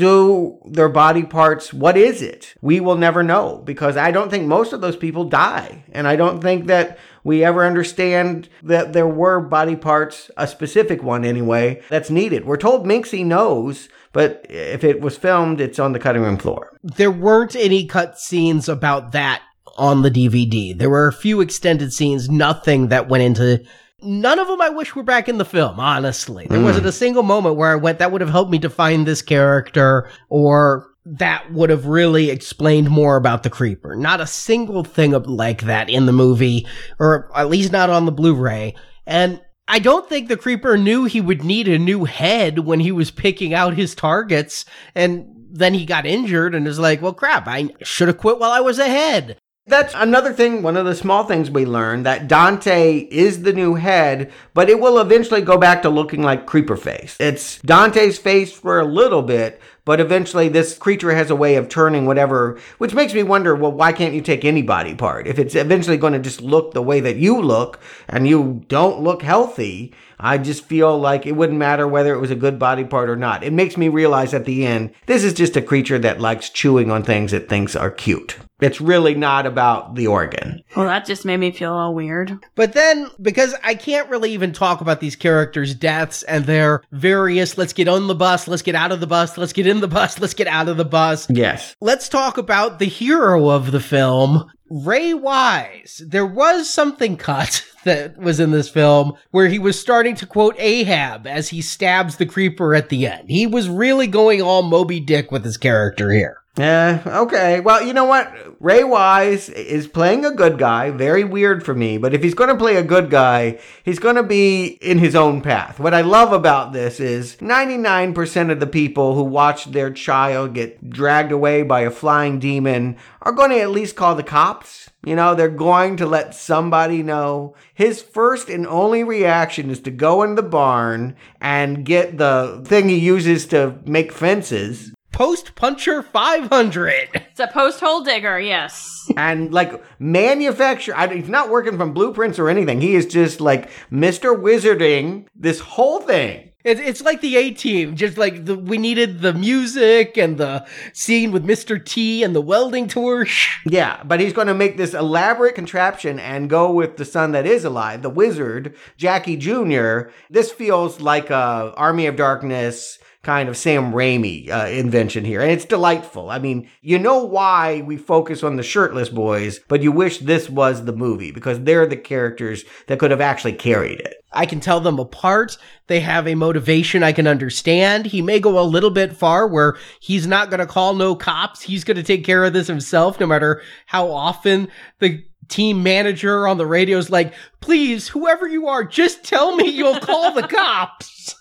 do their body parts, what is it? We will never know, because I don't think most of those people die. And I don't think that we ever understand that there were body parts, a specific one anyway, that's needed. We're told Minxie knows, but if it was filmed, it's on the cutting room floor. There weren't any cut scenes about that on the D V D. There were a few extended scenes, nothing that went into... None of them I wish were back in the film, honestly. There mm. wasn't a single moment where I went, that would have helped me define this character, or that would have really explained more about the creeper. Not a single thing like that in the movie, or at least not on the Blu-ray. And I don't think the creeper knew he would need a new head when he was picking out his targets, and then he got injured and was like, well, crap, I should have quit while I was ahead. That's another thing, one of the small things we learned, that Dante is the new head, but it will eventually go back to looking like Creeper Face. It's Dante's face for a little bit, but eventually this creature has a way of turning whatever, which makes me wonder, well, why can't you take any body part? If it's eventually going to just look the way that you look, and you don't look healthy, I just feel like it wouldn't matter whether it was a good body part or not. It makes me realize at the end, this is just a creature that likes chewing on things it thinks are cute. It's really not about the organ. Well, that just made me feel all weird. But then, because I can't really even talk about these characters' deaths and their various, let's get on the bus, let's get out of the bus, let's get in the bus, let's get out of the bus. Yes. Let's talk about the hero of the film, Ray Wise. There was something cut that was in this film where he was starting to quote Ahab as he stabs the creeper at the end. He was really going all Moby Dick with his character here. Yeah, okay. Well, you know what? Ray Wise is playing a good guy. Very weird for me. But if he's going to play a good guy, he's going to be in his own path. What I love about this is ninety-nine percent of the people who watch their child get dragged away by a flying demon are going to at least call the cops. You know, they're going to let somebody know. His first and only reaction is to go in the barn and get the thing he uses to make fences. Post Puncher five hundred. It's a post hole digger, yes. And like manufacture, I, he's not working from blueprints or anything. He is just like Mister Wizarding this whole thing. It, it's like the A-Team, just like the, we needed the music and the scene with Mister T and the welding torch. Yeah, but he's going to make this elaborate contraption and go with the son that is alive, the wizard, Jackie Junior This feels like a Army of Darkness kind of Sam Raimi uh, invention here. And it's delightful. I mean, you know why we focus on the shirtless boys, but you wish this was the movie because they're the characters that could have actually carried it. I can tell them apart. They have a motivation I can understand. He may go a little bit far where he's not going to call no cops. He's going to take care of this himself, no matter how often the team manager on the radio is like, please, whoever you are, just tell me you'll call the cops.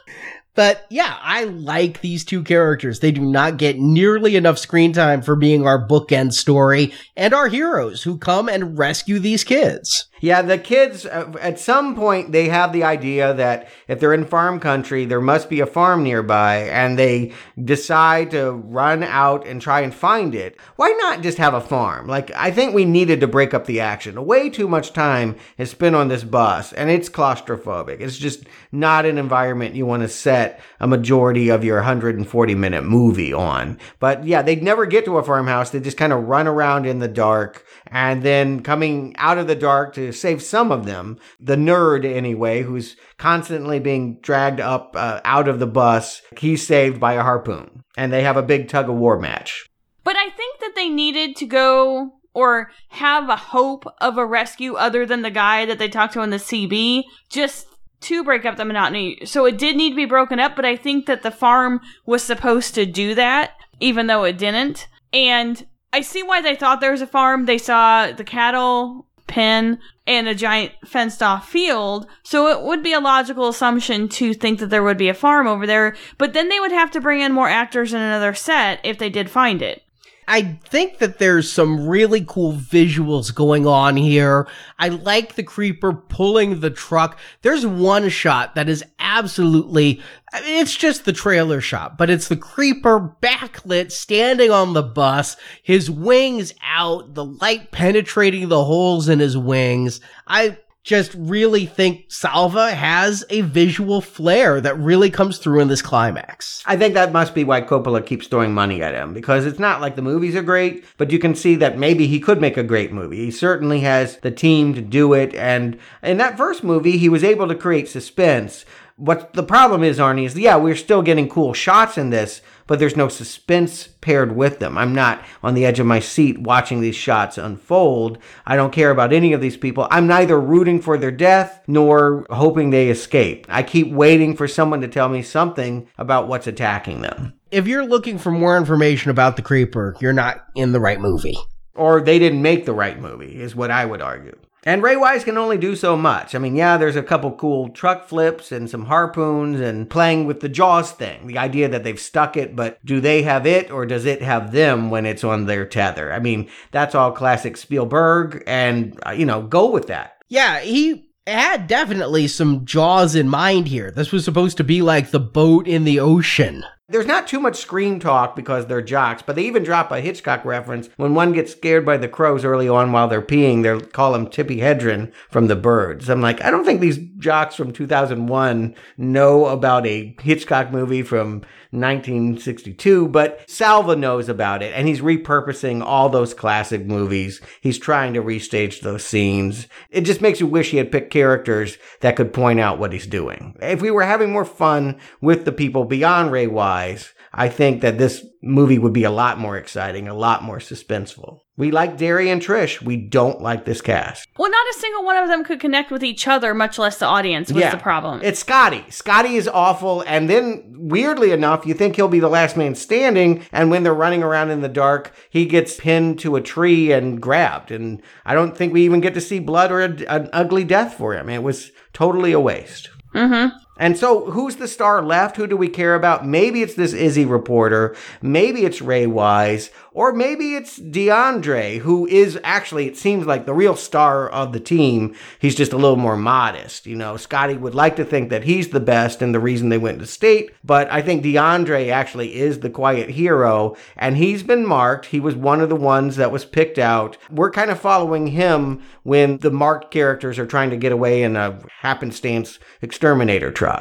But yeah, I like these two characters. They do not get nearly enough screen time for being our bookend story and our heroes who come and rescue these kids. Yeah, the kids, uh, at some point, they have the idea that if they're in farm country, there must be a farm nearby, and they decide to run out and try and find it. Why not just have a farm? Like, I think we needed to break up the action. Way too much time is spent on this bus, and it's claustrophobic. It's just not an environment you want to set a majority of your one hundred forty minute movie on. But yeah, they'd never get to a farmhouse. They just kind of run around in the dark, and then coming out of the dark to save some of them, the nerd anyway, who's constantly being dragged up uh, out of the bus, he's saved by a harpoon. And they have a big tug of war match. But I think that they needed to go or have a hope of a rescue other than the guy that they talked to in the C B, just to break up the monotony. So it did need to be broken up, but I think that the farm was supposed to do that, even though it didn't. And I see why they thought there was a farm. They saw the cattle pen and a giant fenced-off field, so it would be a logical assumption to think that there would be a farm over there, but then they would have to bring in more actors in another set if they did find it. I think that there's some really cool visuals going on here. I like the creeper pulling the truck. There's one shot that is absolutely, I mean, it's just the trailer shot, but it's the creeper backlit standing on the bus, his wings out, the light penetrating the holes in his wings. I just really think Salva has a visual flair that really comes through in this climax. I think that must be why Coppola keeps throwing money at him, because it's not like the movies are great, but you can see that maybe he could make a great movie. He certainly has the team to do it, and in that first movie, he was able to create suspense. What the problem is, Arnie, is yeah, we're still getting cool shots in this, but there's no suspense paired with them. I'm not on the edge of my seat watching these shots unfold. I don't care about any of these people. I'm neither rooting for their death nor hoping they escape. I keep waiting for someone to tell me something about what's attacking them. If you're looking for more information about the creeper, you're not in the right movie. Or they didn't make the right movie, is what I would argue. And Ray Wise can only do so much. I mean, yeah, there's a couple cool truck flips and some harpoons and playing with the Jaws thing. The idea that they've stuck it, but do they have it or does it have them when it's on their tether? I mean, that's all classic Spielberg and, uh, you know, go with that. Yeah, he had definitely some Jaws in mind here. This was supposed to be like the boat in the ocean. There's not too much screen talk because they're jocks, but they even drop a Hitchcock reference. When one gets scared by the crows early on while they're peeing, they call him Tippi Hedren from The Birds. I'm like, I don't think these jocks from two thousand one know about a Hitchcock movie from nineteen sixty-two, but Salva knows about it, and he's repurposing all those classic movies. He's trying to restage those scenes. It just makes you wish he had picked characters that could point out what he's doing. If we were having more fun with the people beyond Ray Wise, I think that this movie would be a lot more exciting, a lot more suspenseful. We like Derry and Trish. We don't like this cast. Well, not a single one of them could connect with each other, much less the audience was yeah, the problem. It's Scotty. Scotty is awful, and then, weirdly enough, you think he'll be the last man standing, and when they're running around in the dark, he gets pinned to a tree and grabbed, and I don't think we even get to see blood or a, an ugly death for him. It was totally a waste. Mm-hmm. And so who's the star left? Who do we care about? Maybe it's this Izzy reporter. Maybe it's Ray Wise. Or maybe it's DeAndre, who is actually, it seems like the real star of the team. He's just a little more modest. You know, Scotty would like to think that he's the best and the reason they went to state. But I think DeAndre actually is the quiet hero. And he's been marked. He was one of the ones that was picked out. We're kind of following him when the marked characters are trying to get away in a happenstance exterminator truck.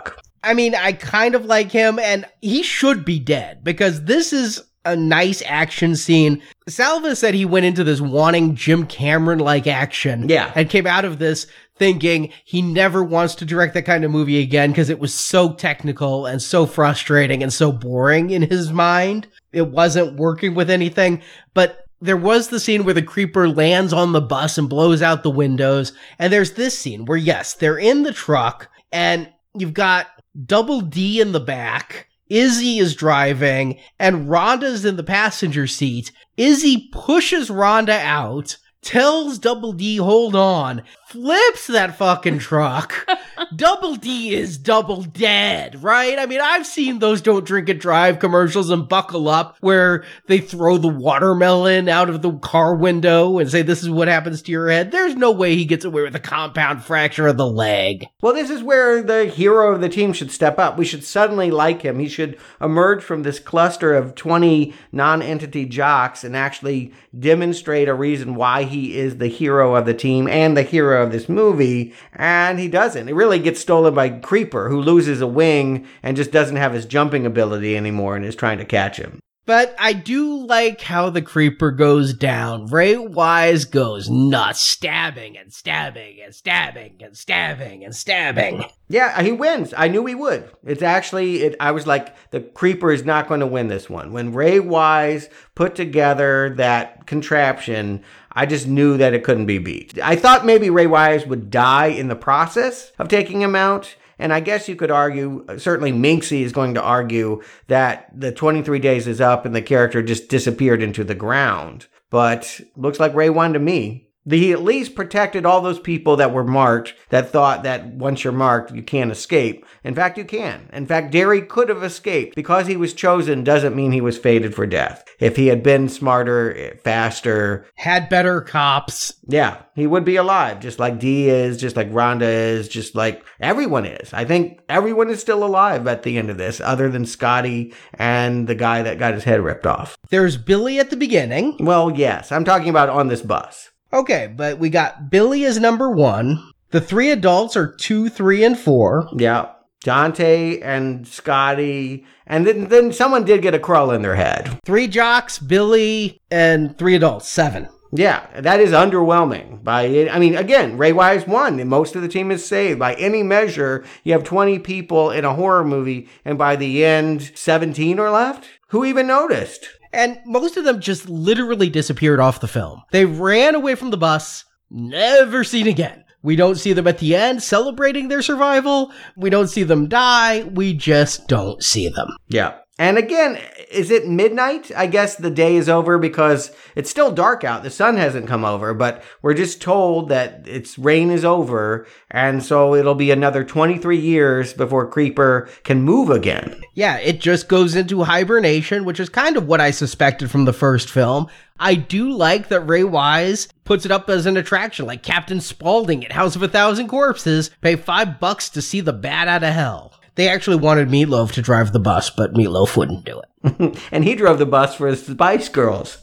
I mean, I kind of like him, and he should be dead, because this is a nice action scene. Salva said he went into this wanting Jim Cameron-like action. Yeah. And came out of this thinking he never wants to direct that kind of movie again because it was so technical and so frustrating and so boring in his mind. It wasn't working with anything. But there was the scene where the creeper lands on the bus and blows out the windows. And there's this scene where, yes, they're in the truck and you've got Double D in the back. Izzy is driving and Rhonda's in the passenger seat. Izzy pushes Rhonda out, tells Double D, hold on, flips that fucking truck. Double D is double dead, right? I mean, I've seen those Don't Drink and Drive commercials and Buckle Up where they throw the watermelon out of the car window and say, this is what happens to your head. There's no way he gets away with a compound fracture of the leg. Well, this is where the hero of the team should step up. We should suddenly like him. He should emerge from this cluster of twenty non-entity jocks and actually demonstrate a reason why he is the hero of the team and the hero of this movie. And he doesn't. It really gets stolen by Creeper, who loses a wing and just doesn't have his jumping ability anymore and is trying to catch him. But I do like how the creeper goes down. Ray Wise goes nuts, stabbing and stabbing and stabbing and stabbing and stabbing. Yeah, he wins. I knew he would. It's actually, it, I was like, the creeper is not going to win this one. When Ray Wise put together that contraption, I just knew that it couldn't be beat. I thought maybe Ray Wise would die in the process of taking him out. And I guess you could argue, certainly Minxie is going to argue that the twenty-three days is up and the character just disappeared into the ground. But looks like Ray won to me. He at least protected all those people that were marked that thought that once you're marked, you can't escape. In fact, you can. In fact, Derry could have escaped. Because he was chosen doesn't mean he was fated for death. If he had been smarter, faster, had better cops. Yeah, he would be alive, just like Dee is, just like Rhonda is, just like everyone is. I think everyone is still alive at the end of this, other than Scotty and the guy that got his head ripped off. There's Billy at the beginning. Well, yes, I'm talking about on this bus. Okay, but we got Billy as number one. The three adults are two, three, and four. Yeah. Dante and Scotty. And then, then someone did get a crawl in their head. Three jocks, Billy, and three adults, seven. Yeah, that is underwhelming. By I mean, again, Ray Wise won, and most of the team is saved. By any measure, you have twenty people in a horror movie, and by the end, seventeen are left? Who even noticed? And most of them just literally disappeared off the film. They ran away from the bus, never seen again. We don't see them at the end celebrating their survival. We don't see them die. We just don't see them. Yeah. And again, is it midnight? I guess the day is over because it's still dark out. The sun hasn't come over, but we're just told that its reign is over. And so it'll be another twenty-three years before Creeper can move again. Yeah, it just goes into hibernation, which is kind of what I suspected from the first film. I do like that Ray Wise puts it up as an attraction, like Captain Spaulding at House of a Thousand Corpses. Pay five bucks to see the bat out of hell. They actually wanted Meatloaf to drive the bus, but Meatloaf wouldn't do it. And he drove the bus for the Spice Girls.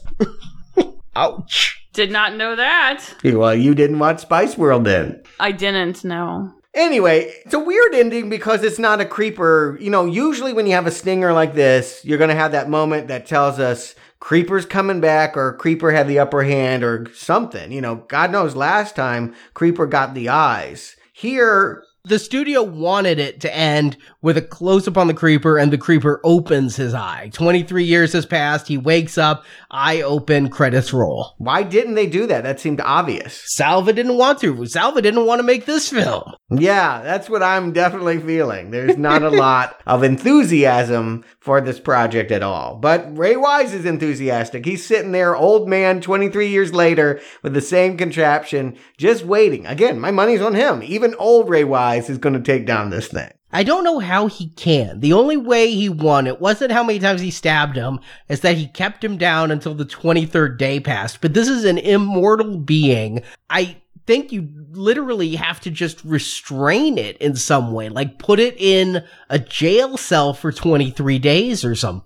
Ouch. Did not know that. Well, you didn't watch Spice World then. I didn't know. Anyway, it's a weird ending because it's not a creeper. You know, usually when you have a stinger like this, you're going to have that moment that tells us Creeper's coming back or Creeper had the upper hand or something. You know, God knows last time Creeper got the eyes. Here, the studio wanted it to end with a close-up on the creeper, and the creeper opens his eye. twenty-three years has passed. He wakes up, eye open, credits roll. Why didn't they do that? That seemed obvious. Salva didn't want to. Salva didn't want to make this film. Yeah, that's what I'm definitely feeling. There's not a lot of enthusiasm for this project at all. But Ray Wise is enthusiastic. He's sitting there, old man, twenty-three years later, with the same contraption, just waiting. Again, my money's on him. Even old Ray Wise is going to take down this thing. I don't know how he can. The only way he won, it wasn't how many times he stabbed him, it's that he kept him down until the twenty-third day passed. But this is an immortal being. I think you literally have to just restrain it in some way, like put it in a jail cell for twenty-three days or something.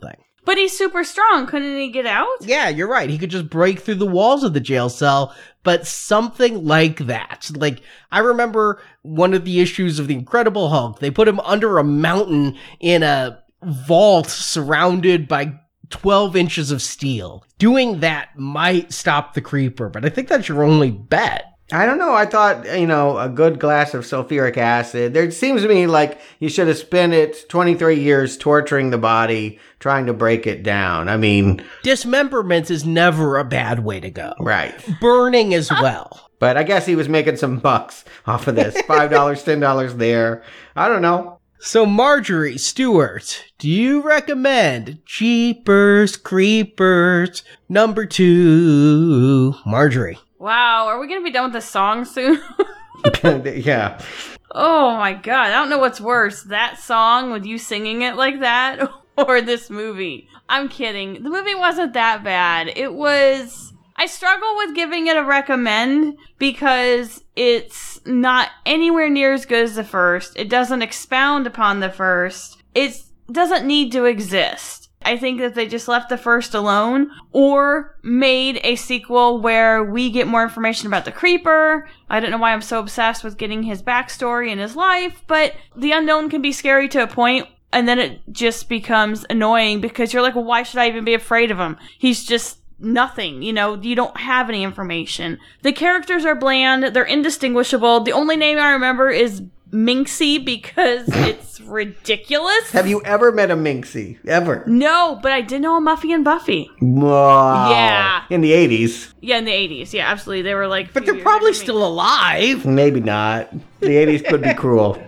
But he's super strong. Couldn't he get out? Yeah, you're right. He could just break through the walls of the jail cell, but something like that. Like, I remember one of the issues of The Incredible Hulk. They put him under a mountain in a vault surrounded by twelve inches of steel. Doing that might stop the creeper, but I think that's your only bet. I don't know. I thought, you know, a good glass of sulfuric acid. There seems to me like you should have spent it twenty-three years torturing the body, trying to break it down. I mean, dismemberment is never a bad way to go. Right. Burning as well. But I guess he was making some bucks off of this. five dollars, ten dollars there. I don't know. So Marjorie Stewart, do you recommend Jeepers Creepers number two? Marjorie. Wow, are we going to be done with the song soon? Yeah. Oh my god, I don't know what's worse, that song with you singing it like that, or this movie. I'm kidding. The movie wasn't that bad. It was... I struggle with giving it a recommend because it's not anywhere near as good as the first. It doesn't expound upon the first. It doesn't need to exist. I think that they just left the first alone or made a sequel where we get more information about the Creeper. I don't know why I'm so obsessed with getting his backstory and his life, but the unknown can be scary to a point, and then it just becomes annoying because you're like, well, why should I even be afraid of him? He's just nothing, you know, you don't have any information. The characters are bland, they're indistinguishable. The only name I remember is Minxie because it's ridiculous. Have you ever met a Minxie? Ever? No, but I did know a Muffy and Buffy. Wow. Yeah. In the eighties. Yeah, in the eighties. Yeah, absolutely. They were like... But they're probably still alive. Maybe not. The eighties could be cruel.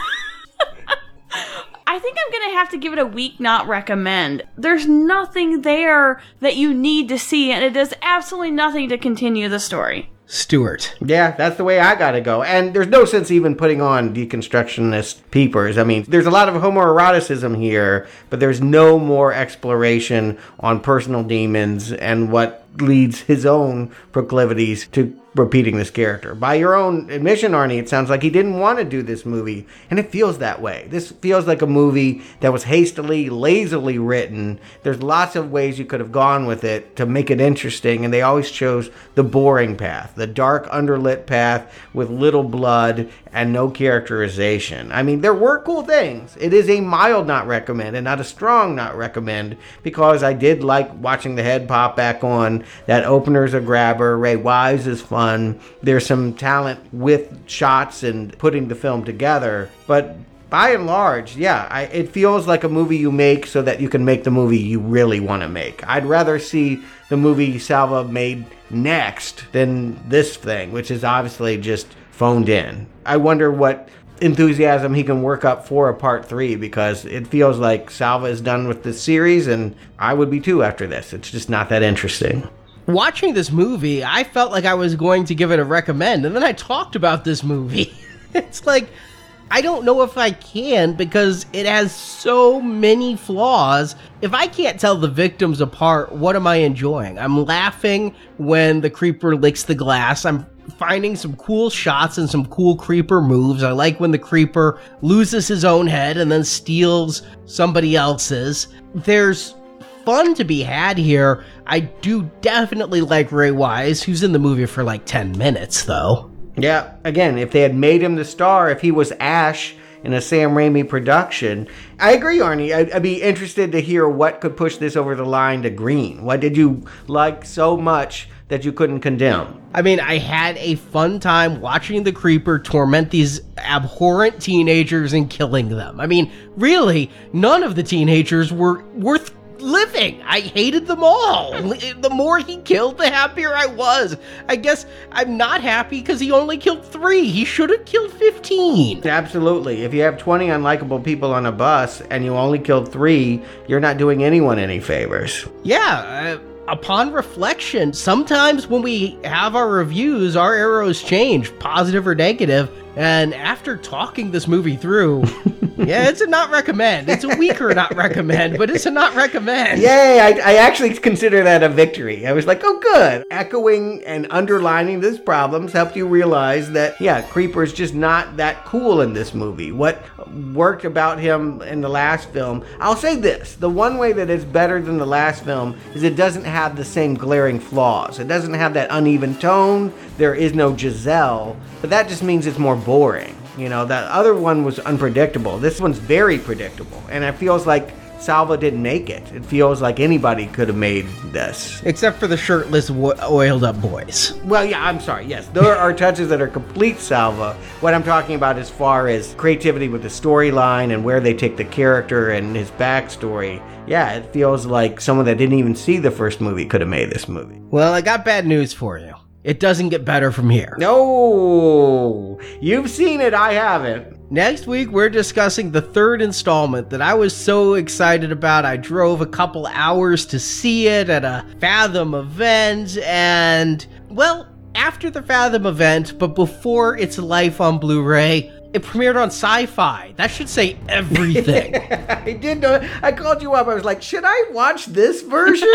I think I'm going to have to give it a weak not recommend. There's nothing there that you need to see, and it does absolutely nothing to continue the story. Stewart. Yeah, that's the way I gotta go. And there's no sense even putting on deconstructionist peepers. I mean, there's a lot of homoeroticism here, but there's no more exploration on personal demons and what leads his own proclivities to repeating this character. By your own admission, Arnie, it sounds like he didn't want to do this movie, and it feels that way. This feels like a movie that was hastily, lazily written. There's lots of ways you could have gone with it to make it interesting, and they always chose the boring path, the dark, underlit path with little blood and no characterization. I mean, there were cool things. It is a mild not recommend and not a strong not recommend, because I did like watching the head pop back on. That opener's a grabber. Ray Wise is fun. There's some talent with shots and putting the film together. But by and large, yeah, I, it feels like a movie you make so that you can make the movie you really want to make. I'd rather see the movie Salva made next than this thing, which is obviously just phoned in. I wonder what enthusiasm he can work up for a part three, because it feels like Salva is done with this series, and I would be too after this. It's just not that interesting. Watching this movie, I felt like I was going to give it a recommend, and then I talked about this movie. It's like, I don't know if I can, because it has so many flaws. If I can't tell the victims apart, what am I enjoying? I'm laughing when the creeper licks the glass. I'm finding some cool shots and some cool creeper moves. I like when the creeper loses his own head and then steals somebody else's. There's fun to be had here. I do definitely like Ray Wise, who's in the movie for like ten minutes, though. Yeah, again, if they had made him the star, if he was Ash in a Sam Raimi production, I agree, Arnie. I'd, I'd be interested to hear what could push this over the line to green. What did you like so much that you couldn't condemn? I mean, I had a fun time watching the creeper torment these abhorrent teenagers and killing them. I mean, really, none of the teenagers were worth living. I hated them all. The more he killed, the happier I was. I guess I'm not happy because he only killed three. He should have killed fifteen. Absolutely. If you have twenty unlikable people on a bus and you only killed three, you're not doing anyone any favors. Yeah, uh, upon reflection, sometimes when we have our reviews, our arrows change, positive or negative, And after talking this movie through, yeah, it's a not recommend. It's a weaker not recommend, but it's a not recommend. Yay, I, I actually consider that a victory. I was like, oh, good. Echoing and underlining these problems helped you realize that, yeah, Creeper's just not that cool in this movie. What worked about him in the last film, I'll say this, the one way that it's better than the last film is it doesn't have the same glaring flaws. It doesn't have that uneven tone. There is no Giselle, but that just means it's more boring. You know, that other one was unpredictable. This one's very predictable, and it feels like Salva didn't make it. It feels like anybody could have made this. Except for the shirtless, wo- oiled up boys. Well, yeah, I'm sorry, yes. There are touches that are complete Salva. What I'm talking about as far as creativity with the storyline and where they take the character and his backstory, yeah, it feels like someone that didn't even see the first movie could have made this movie. Well, I got bad news for you. It doesn't get better from here. No, you've seen it, I haven't. Next week, we're discussing the third installment that I was so excited about. I drove a couple hours to see it at a Fathom event, and, well, after the Fathom event, but before its life on Blu-ray, it premiered on Sci-Fi. That should say everything. I did know. I called you up. I was like, should I watch this version?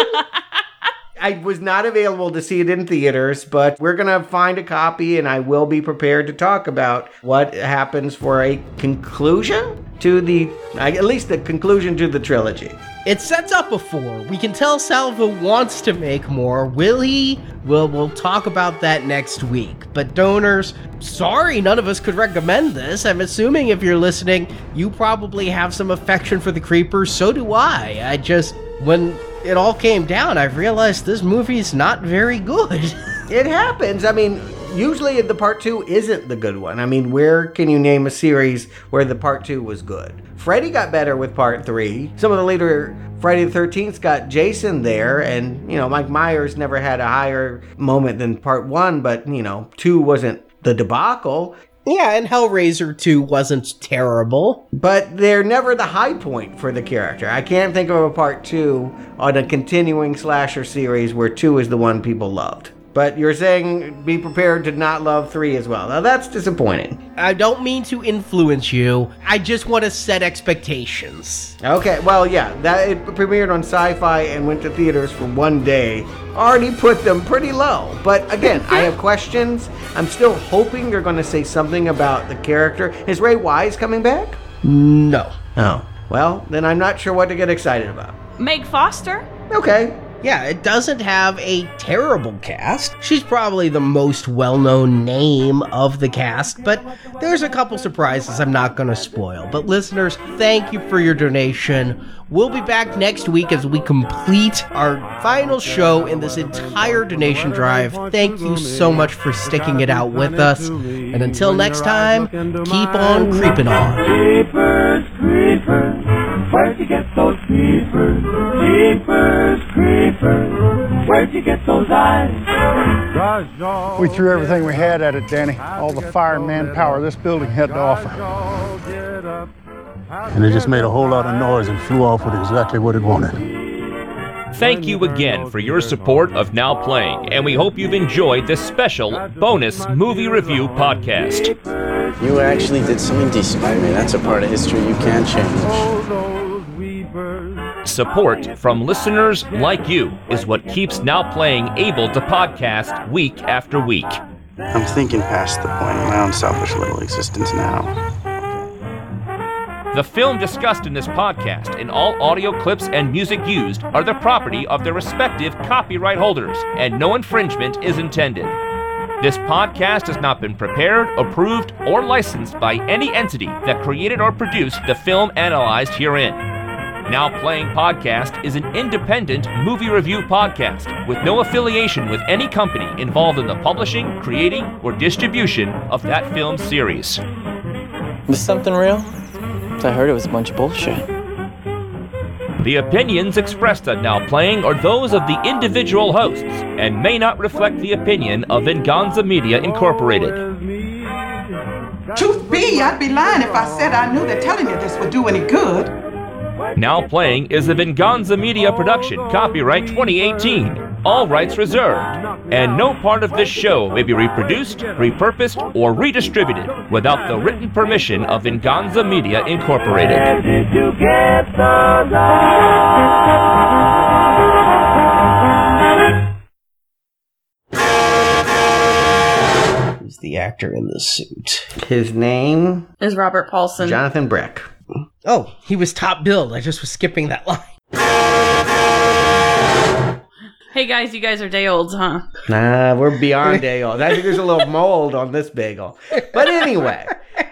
I was not available to see it in theaters, but we're going to find a copy, and I will be prepared to talk about what happens for a conclusion to the, at least the conclusion to the trilogy. It sets up a four. We can tell Salva wants to make more. Will he? Well, we'll talk about that next week. But donors, sorry none of us could recommend this. I'm assuming if you're listening, you probably have some affection for the Creepers. So do I. I just, when it all came down, I realized this movie's not very good. It happens. I mean, usually the part two isn't the good one. I mean, where can you name a series where the part two was good? Freddy got better with part three. Some of the later Friday the thirteenth got Jason there, and, you know, Mike Myers never had a higher moment than part one, but, you know, two wasn't the debacle. Yeah, and Hellraiser two wasn't terrible. But they're never the high point for the character. I can't think of a part two on a continuing slasher series where two is the one people loved. But you're saying be prepared to not love three as well. Now that's disappointing. I don't mean to influence you. I just want to set expectations. Okay, well, yeah, that it premiered on Sci-Fi and went to theaters for one day. Already put them pretty low. But again, I have questions. I'm still hoping they're going to say something about the character. Is Ray Wise coming back? No. Oh, well, then I'm not sure what to get excited about. Meg Foster. Okay. Yeah, it doesn't have a terrible cast. She's probably the most well-known name of the cast, but there's a couple surprises I'm not going to spoil. But listeners, thank you for your donation. We'll be back next week as we complete our final show in this entire donation drive. Thank you so much for sticking it out with us. And until next time, keep on creeping on. Creepers, creepers, where'd you get those creepers? Creepers, creepers, where'd you get those eyes? We threw everything we had at it, Danny. All the fire and manpower this building had to offer. And it just made a whole lot of noise and flew off with exactly what it wanted. Thank you again for your support of Now Playing, and we hope you've enjoyed this special bonus movie review podcast. You actually did something decent for me. That's a part of history you can't change. Support from listeners like you is what keeps Now Playing able to podcast week after week. I'm thinking past the point of my own selfish little existence now. The film discussed in this podcast and all audio clips and music used are the property of their respective copyright holders, and no infringement is intended. This podcast has not been prepared, approved, or licensed by any entity that created or produced the film analyzed herein. Now Playing Podcast is an independent movie review podcast with no affiliation with any company involved in the publishing, creating, or distribution of that film series. Was something real? I heard it was a bunch of bullshit. The opinions expressed on Now Playing are those of the individual hosts and may not reflect the opinion of Venganza Media Incorporated. Truth be, I'd be lying if I said I knew that telling you this would do any good. Now Playing is a Venganza Media production, copyright twenty eighteen. all rights reserved. And no part of this show may be reproduced, repurposed, or redistributed without the written permission of Venganza Media Incorporated. Where did you get those eyes? Who's the actor in the suit? His name is Robert Paulson. Jonathan Breck. Oh, he was top billed. I just was skipping that line. Hey guys, you guys are day olds, huh? Nah, we're beyond day old. I think there's a little mold on this bagel. But anyway.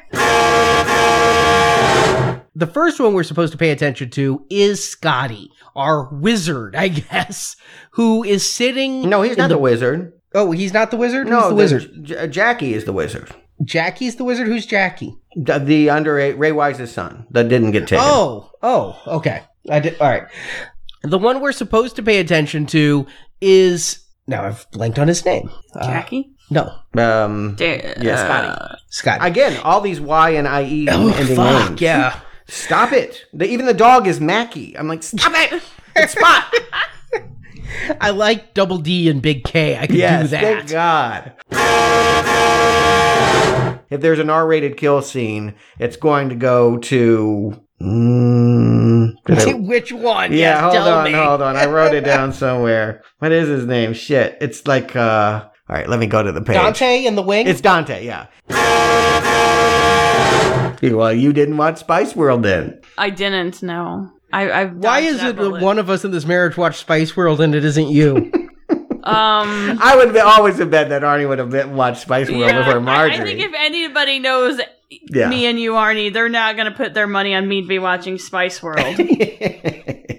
The first one we're supposed to pay attention to is Scotty, our wizard, I guess, who is sitting... No, he's not the, the wizard. Oh, he's not the wizard? No, Who's the wizard? J- Jackie is the wizard. Jackie's the wizard? Who's Jackie? The, the under Ray Wise's son that didn't get taken. Oh, oh, okay. I did. All right. The one we're supposed to pay attention to is... Now, I've blanked on his name. Jackie? Uh, no. Um, Da- yeah, Scotty. Uh, Scotty. Again, all these Y and I E Oh, ending fuck, names. yeah. Stop it. The, even the dog is Mackie. I'm like, stop it. It's Spot. I like Double D and Big K. I can yes, do that. Thank God. If there's an R-rated kill scene, it's going to go to... Mm, I, Which one? Yeah, yes, hold tell on, me. hold on. I wrote it down somewhere. What is his name? Shit. It's like, uh... All right, let me go to the page. Dante in the wing? It's Dante, yeah. Well, you didn't watch Spice World then. I didn't know. I, I've Why is it that one of us in this marriage watched Spice World and it isn't you? Um, I would have always have bet that Arnie would have been, watched Spice World yeah, before Marjorie. I, I think if anybody knows yeah. me and you, Arnie, they're not going to put their money on me to be watching Spice World.